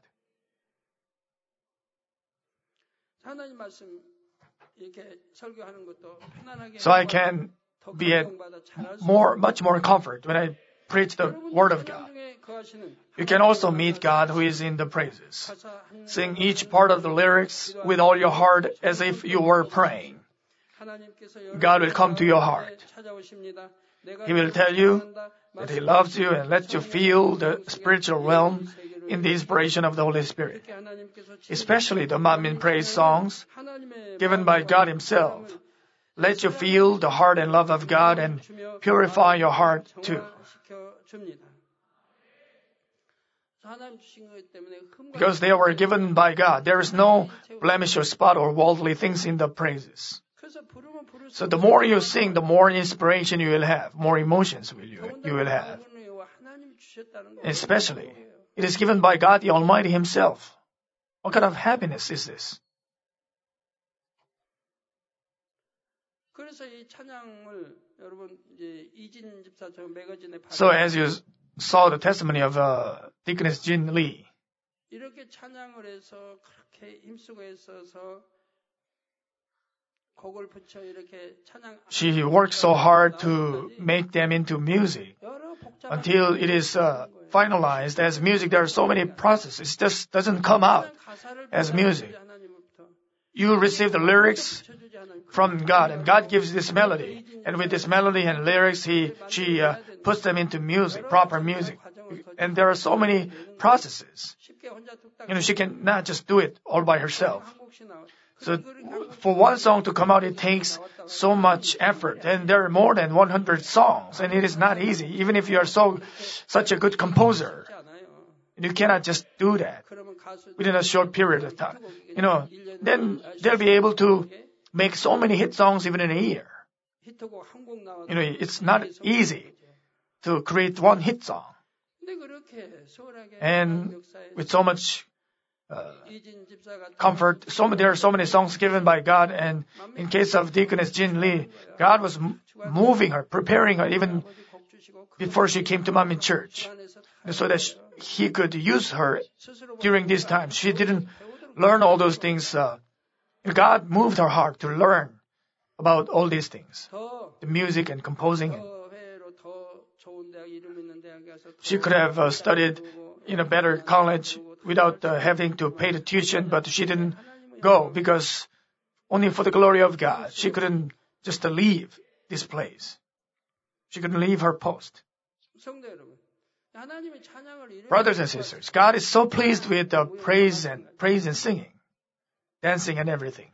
So I can be at more, much more comfort when I preach the Word of God. You can also meet God who is in the praises. Sing each part of the lyrics with all your heart as if you were praying. God will come to your heart. He will tell you that He loves you and let you feel the spiritual realm in the inspiration of the Holy Spirit. Especially the Manmin praise songs given by God Himself. Let you feel the heart and love of God and purify your heart too. Because they were given by God. There is no blemish or spot or worldly things in the praises. So the more you sing, the more inspiration you will have, more emotions will you, you will have. Especially, it is given by God the Almighty Himself. What kind of happiness is this? So as you saw the testimony of uh, Deaconess Jin Lee, she worked so hard to make them into music until it is uh, finalized as music. There are so many processes. It just doesn't come out as music. You receive the lyrics from God, and God gives this melody. And with this melody and lyrics, He, she uh, puts them into music, proper music. And there are so many processes. You know, she can not just do it all by herself. So for one song to come out, it takes so much effort. And there are more than one hundred songs, and it is not easy, even if you are so such a good composer. You cannot just do that within a short period of time. You know, then they'll be able to make so many hit songs even in a year. You know, it's not easy to create one hit song. And with so much uh, comfort, so there are so many songs given by God. And in case of Deaconess Jin Lee, God was m- moving her, preparing her even before she came to Manmin Church, so that she, He could use her during this time. She didn't learn all those things. Uh, God moved her heart to learn about all these things, the music and composing. And she could have uh, studied in a better college without uh, having to pay the tuition, but she didn't go because only for the glory of God. She couldn't just uh, leave this place. She couldn't leave her post. Brothers and sisters, God is so pleased with uh, praise and praise and singing, dancing and everything.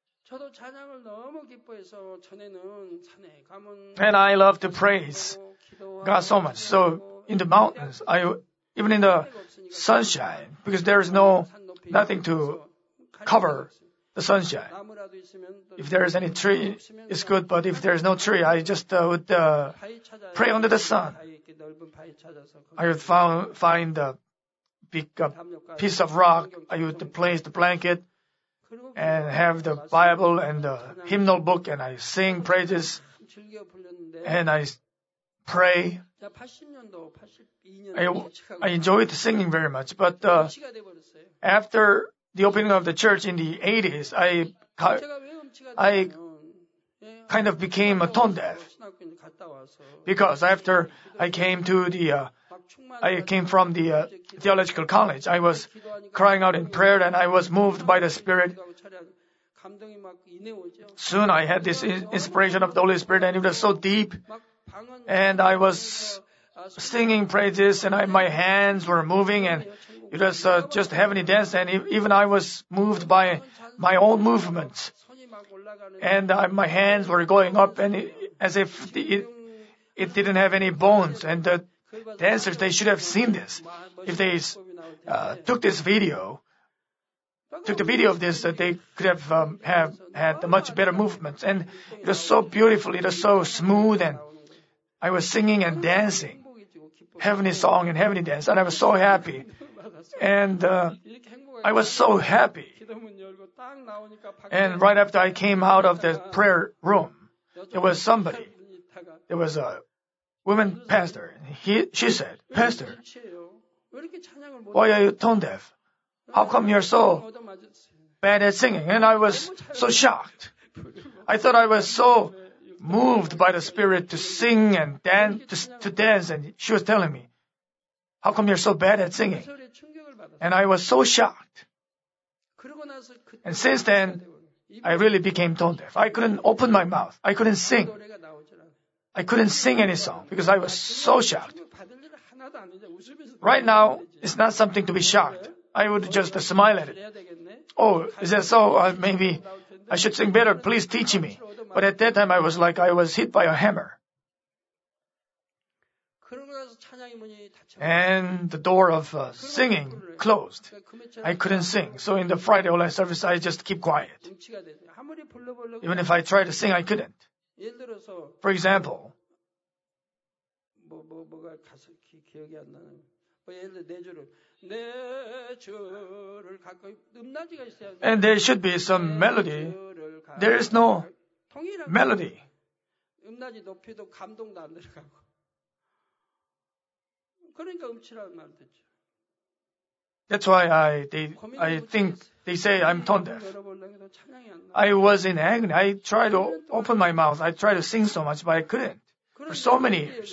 And I love to praise God so much. So in the mountains, I even in the sunshine, because there is no nothing to cover the sunshine. If there is any tree, it's good. But if there is no tree, I just uh, would uh, pray under the sun. I would found, find a big uh, piece of rock. I would place the blanket and have the Bible and the hymnal book, and I sing praises and I pray. I, I enjoyed singing very much, but uh, after the opening of the church in the eighties, I I kind of became a tone deaf, because after I came to the uh, I came from the uh, theological college, I was crying out in prayer and I was moved by the Spirit. Soon I had this inspiration of the Holy Spirit, and it was so deep, and I was singing praises, and I, my hands were moving, and it was uh, just heavenly dance, and even I was moved by my own movements, and uh, my hands were going up, and it, as if it, it didn't have any bones, and the dancers, they should have seen this. If they uh, took this video, took the video of this, that they could have um, have had much better movements, and it was so beautiful, it was so smooth, and I was singing and dancing. heavenly song and heavenly dance, and I was so happy. And uh, I was so happy. And right after I came out of the prayer room, there was somebody. There was a woman pastor. He, she said, "Pastor, why are you tone deaf? How come you're so bad at singing?" And I was so shocked. I thought I was so moved by the Spirit to sing and dance, to, to dance, and she was telling me, "How come you're so bad at singing?" And I was so shocked. And since then, I really became tone deaf. I couldn't open my mouth. I couldn't sing. I couldn't sing any song because I was so shocked. Right now, it's not something to be shocked. I would just smile at it. "Oh, is that so? Uh, maybe I should sing better. Please teach me." But at that time, I was like I was hit by a hammer. And the door of uh, singing closed. I couldn't sing. So in the Friday online service, I just keep quiet. Even if I tried to sing, I couldn't. For example, and there should be some melody. There is no melody. That's why I they, I think they say I'm tone deaf. I was in agony. I tried to open my mouth. I tried to sing so much, but I couldn't for so many years.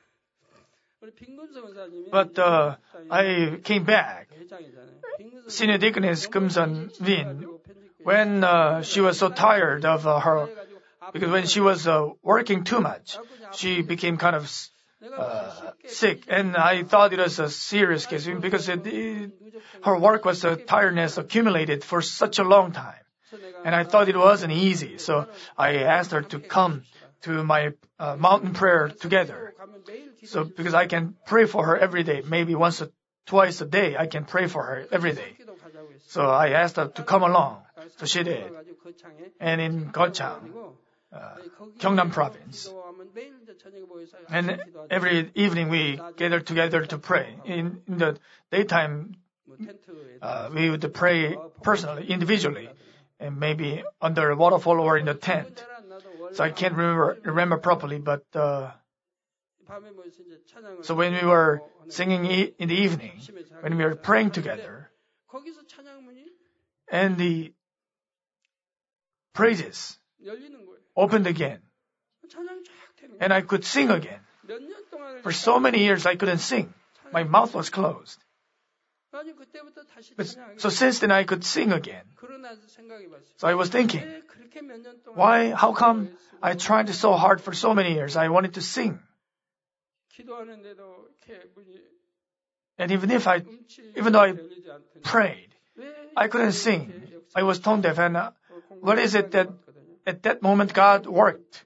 But uh, I came back. Senior Deaconess Kim Sun-Win, when uh, she was so tired of uh, her, because when she was uh, working too much, she became kind of uh, sick, and I thought it was a serious case because it, it, her work was a tiredness accumulated for such a long time, and I thought it wasn't easy. So I asked her to come to my uh, mountain prayer together. So because I can pray for her every day, maybe once or twice a day, I can pray for her every day. So I asked her to come along. So she did. And in Gochang, uh, Gyeongnam province, and every evening we gather together to pray. In, in the daytime, uh, we would pray personally, individually, and maybe under a waterfall or in a tent. So I can't remember remember properly, but uh, so when we were singing e- in the evening, when we were praying together, and the praises opened again, and I could sing again. For so many years I couldn't sing. My mouth was closed. But, so since then I could sing again. So I was thinking, why, how come I tried so hard for so many years? I wanted to sing. And even if I, even though I prayed, I couldn't sing. I was tone deaf. And uh, what is it that at that moment God worked?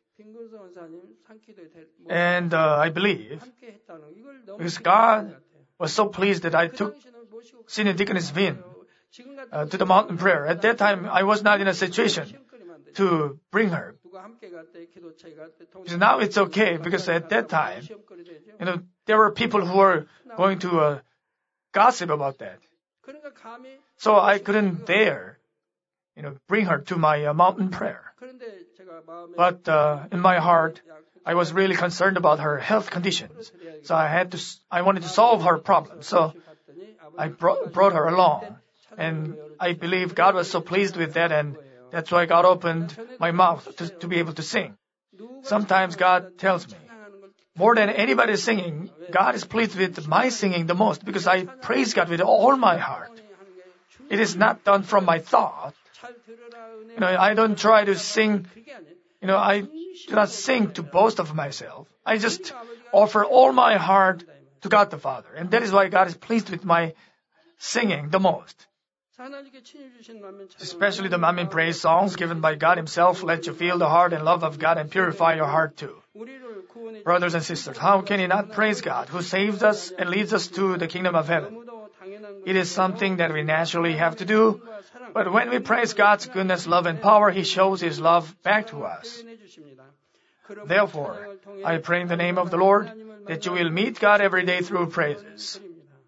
And uh, I believe because God was so pleased that I took Senior Deaconess Win uh, to the mountain prayer. At that time, I was not in a situation to bring her. Because now it's okay, because at that time, you know, there were people who were going to uh, gossip about that. So I couldn't dare, you know, bring her to my uh, mountain prayer. But uh, in my heart, I was really concerned about her health conditions. So I had to, I wanted to solve her problem. So I brought, brought her along. And I believe God was so pleased with that, and that's why God opened my mouth to, to be able to sing. Sometimes God tells me, more than anybody singing, God is pleased with my singing the most because I praise God with all my heart. It is not done from my thought. You know, I don't try to sing, you know, I do not sing to boast of myself. I just offer all my heart to God the Father. And that is why God is pleased with my singing the most. Especially the Manmin praise songs given by God Himself let you feel the heart and love of God and purify your heart too. Brothers and sisters, how can you not praise God who saves us and leads us to the kingdom of heaven? It is something that we naturally have to do, but when we praise God's goodness, love, and power, He shows His love back to us. Therefore, I pray in the name of the Lord that you will meet God every day through praises.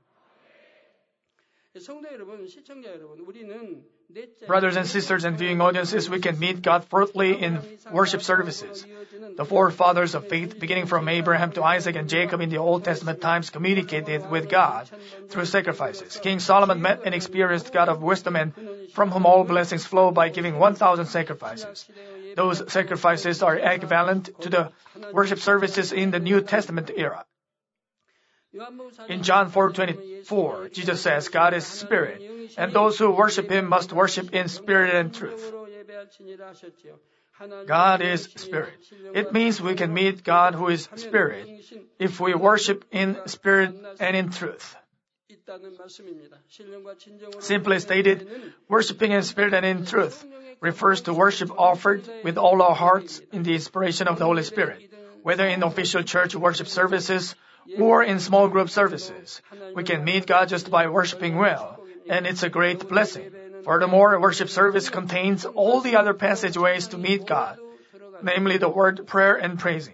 Brothers and sisters and viewing audiences, we can meet God fourthly in worship services. The forefathers of faith, beginning from Abraham to Isaac and Jacob in the Old Testament times, communicated with God through sacrifices. King Solomon met and experienced God of wisdom, and from whom all blessings flow, by giving one thousand sacrifices. Those sacrifices are equivalent to the worship services in the New Testament era. In John four twenty-four, Jesus says, God is spirit, and those who worship Him must worship in spirit and truth. God is spirit. It means we can meet God who is spirit if we worship in spirit and in truth. Simply stated, worshiping in spirit and in truth refers to worship offered with all our hearts in the inspiration of the Holy Spirit, whether in official church worship services or in small group services. We can meet God just by worshiping well, and it's a great blessing. Furthermore, worship service contains all the other passageways to meet God, namely the word, prayer, and praising.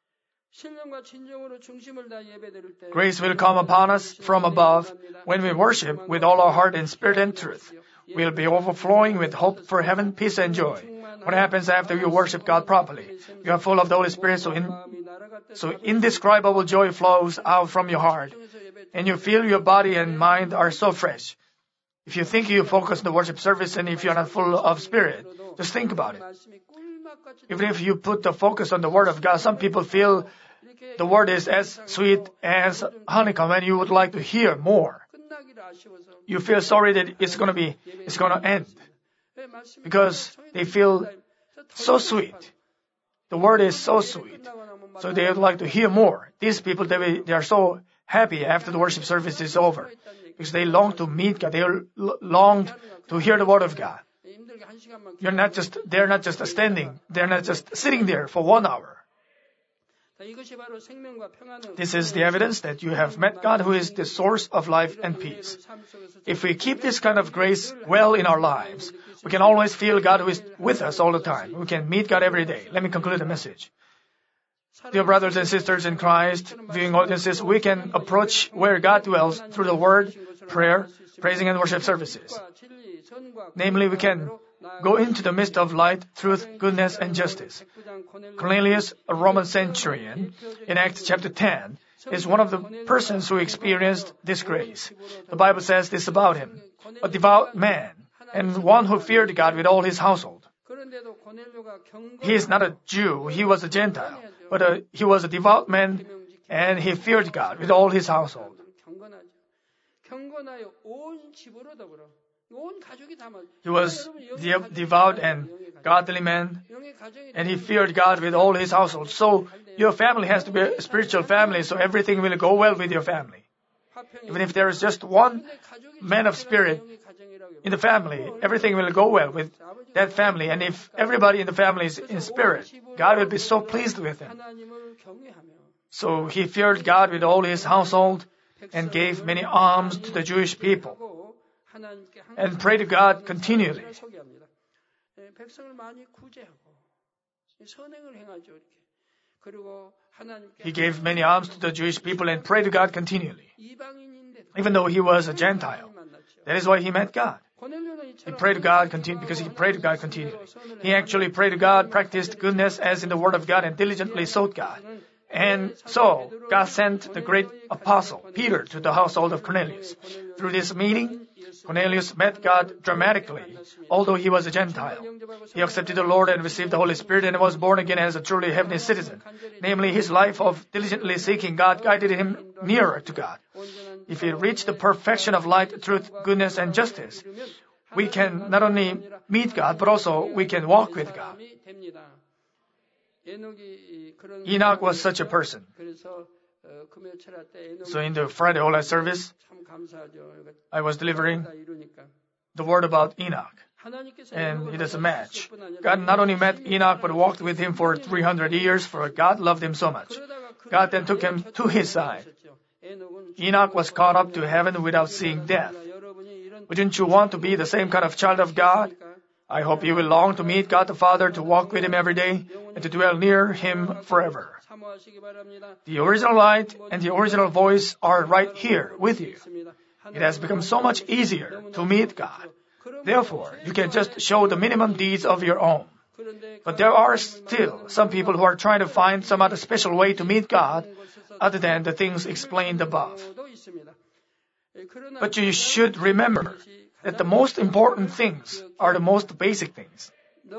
Grace will come upon us from above when we worship with all our heart in spirit and truth. We'll be overflowing with hope for heaven, peace, and joy. What happens after you worship God properly? You are full of the Holy Spirit, so, in, so indescribable joy flows out from your heart, and you feel your body and mind are so fresh. If you think you focus on the worship service and if you're not full of spirit, just think about it. Even if you put the focus on the Word of God, some people feel the Word is as sweet as honeycomb and you would like to hear more. You feel sorry that it's going to be, it's going to end because they feel so sweet. The Word is so sweet. So they would like to hear more. These people, they, they are so happy after the worship service is over because they long to meet God. They long to hear the Word of God. You're not just, they're not just standing. They're not just sitting there for one hour. This is the evidence that you have met God who is the source of life and peace. If we keep this kind of grace well in our lives, we can always feel God who is with us all the time. We can meet God every day. Let me conclude the message. Dear brothers and sisters in Christ, viewing audiences, we can approach where God dwells through the word, prayer, praising and worship services. Namely, we can go into the midst of light, truth, goodness, and justice. Cornelius, a Roman centurion, in Acts chapter ten, is one of the persons who experienced this grace. The Bible says this about him: a devout man, and one who feared God with all his household. He is not a Jew, he was a Gentile, but a, he was a devout man, and he feared God with all his household. He was de- devout and godly man, and he feared God with all his household. So your family has to be a spiritual family, so everything will go well with your family. Even if there is just one man of spirit in the family, everything will go well with that family. And if everybody in the family is in spirit, God will be so pleased with him. So he feared God with all his household and gave many alms to the Jewish people and prayed to God continually. He gave many alms to the Jewish people and prayed to God continually, even though he was a Gentile. That is why he met God. He prayed to God continu- because he prayed to God continually. He actually prayed to God, practiced goodness as in the Word of God, and diligently sought God. And so, God sent the great apostle, Peter, to the household of Cornelius. Through this meeting, Cornelius met God dramatically, although he was a Gentile. He accepted the Lord and received the Holy Spirit and was born again as a truly heavenly citizen. Namely, his life of diligently seeking God guided him nearer to God. If he reached the perfection of light, truth, goodness, and justice, we can not only meet God, but also we can walk with God. Enoch was such a person. So in the Friday Holy service, I was delivering the word about Enoch. And it is a match. God not only met Enoch, but walked with him for three hundred years, for God loved him so much. God then took him to his side. Enoch was caught up to heaven without seeing death. Wouldn't you want to be the same kind of child of God? I hope you will long to meet God the Father, to walk with him every day, and to dwell near Him forever. The original light and the original voice are right here with you. It has become so much easier to meet God. Therefore, you can just show the minimum deeds of your own. But there are still some people who are trying to find some other special way to meet God other than the things explained above. But you should remember that the most important things are the most basic things.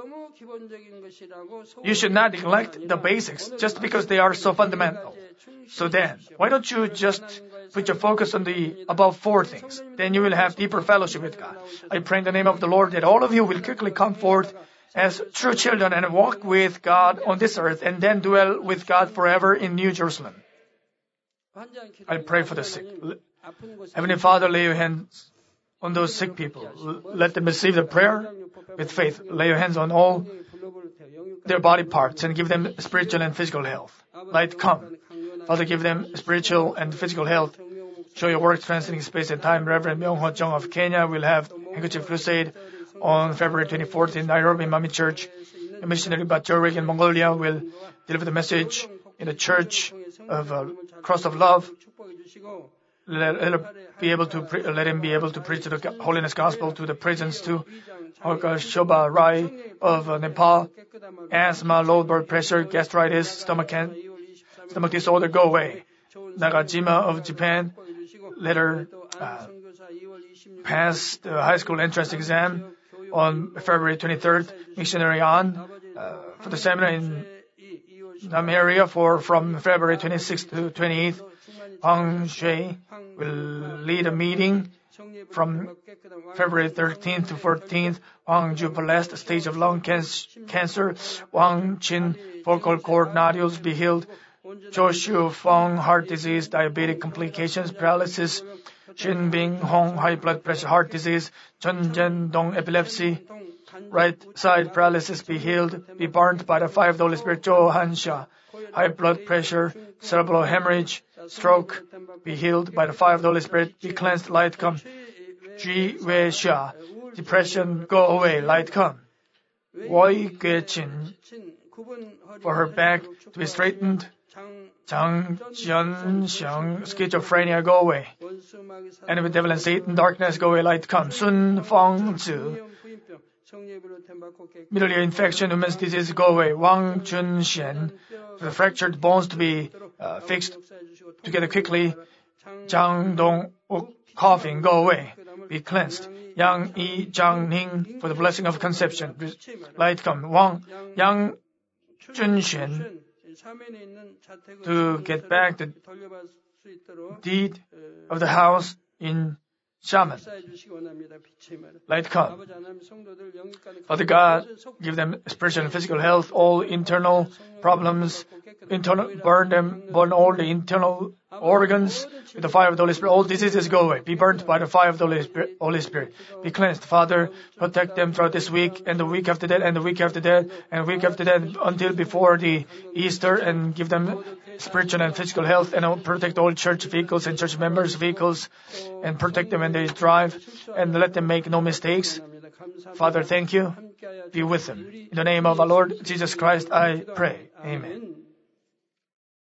You should not neglect the basics just because they are so fundamental. So then, why don't you just put your focus on the above four things? Then you will have deeper fellowship with God. I pray in the name of the Lord that all of you will quickly come forth as true children and walk with God on this earth and then dwell with God forever in New Jerusalem. I pray for the sick. Heavenly Father, lay your hands on those sick people. Let them receive the prayer with faith. Lay your hands on all their body parts and give them spiritual and physical health. Light come. Father, give them spiritual and physical health. Show your work transcending space and time. Reverend Myung-ho Jung of Kenya will have handkerchief crusade on February twenty-fourth in Nairobi Mami Church. A missionary Bachorwick in Mongolia will deliver the message in the Church of uh, Cross of Love. Let, let, him be able to pre- let him be able to preach the holiness gospel to the prisons too. Shobha Rai of uh, Nepal. Asthma, low blood pressure, gastritis, stomach can- stomach disorder, go away. Nagajima of Japan, let her uh, pass the high school entrance exam on February twenty-third. Missionary on uh, for the seminar in Nam area for from February twenty-sixth to twenty-eighth. Hang Shui will lead a meeting from February thirteenth to fourteenth. Wang Ju last stage of lung cancer. Wang Qin vocal cord nodules be healed. Zhou Shu Feng heart disease, diabetic complications, paralysis. Shin Bing Hong high blood pressure, heart disease. Chen Zhen Dong epilepsy. Right side paralysis be healed. Be burned by the fire of the Holy Spirit. Zhou Hansha high blood pressure, cerebral hemorrhage, stroke be healed by the fire of the Holy Spirit. Be cleansed, light come. Ji Wei Xia depression go away, light come. Wei Gui Qin for her back to be straightened. Zhang Jian Xiang schizophrenia go away. Enemy devil and Satan darkness go away, light come. Sun Feng Zhi middle ear infection, women's disease go away. Wang Chun Xian the fractured bones to be uh, fixed together quickly. Zhang Dong coughing go away, be cleansed. Yang Yi Zhang Ning for the blessing of conception, light come. Wang Yang Chun Xian to get back the deed of the house in Shaman, light come. Father God, give them spiritual and physical health, all internal problems, internal, burn them, burn all the internal organs with the fire of the Holy Spirit. All diseases go away. Be burnt by the fire of the Holy Spirit. Holy Spirit. Be cleansed. Father, protect them throughout this week and the week after that and the week after that and the week after that until before the Easter, and give them spiritual and physical health, and protect all church vehicles and church members' vehicles, and protect them when they drive, and let them make no mistakes. Father, thank you. Be with them. In the name of our Lord Jesus Christ, I pray. Amen.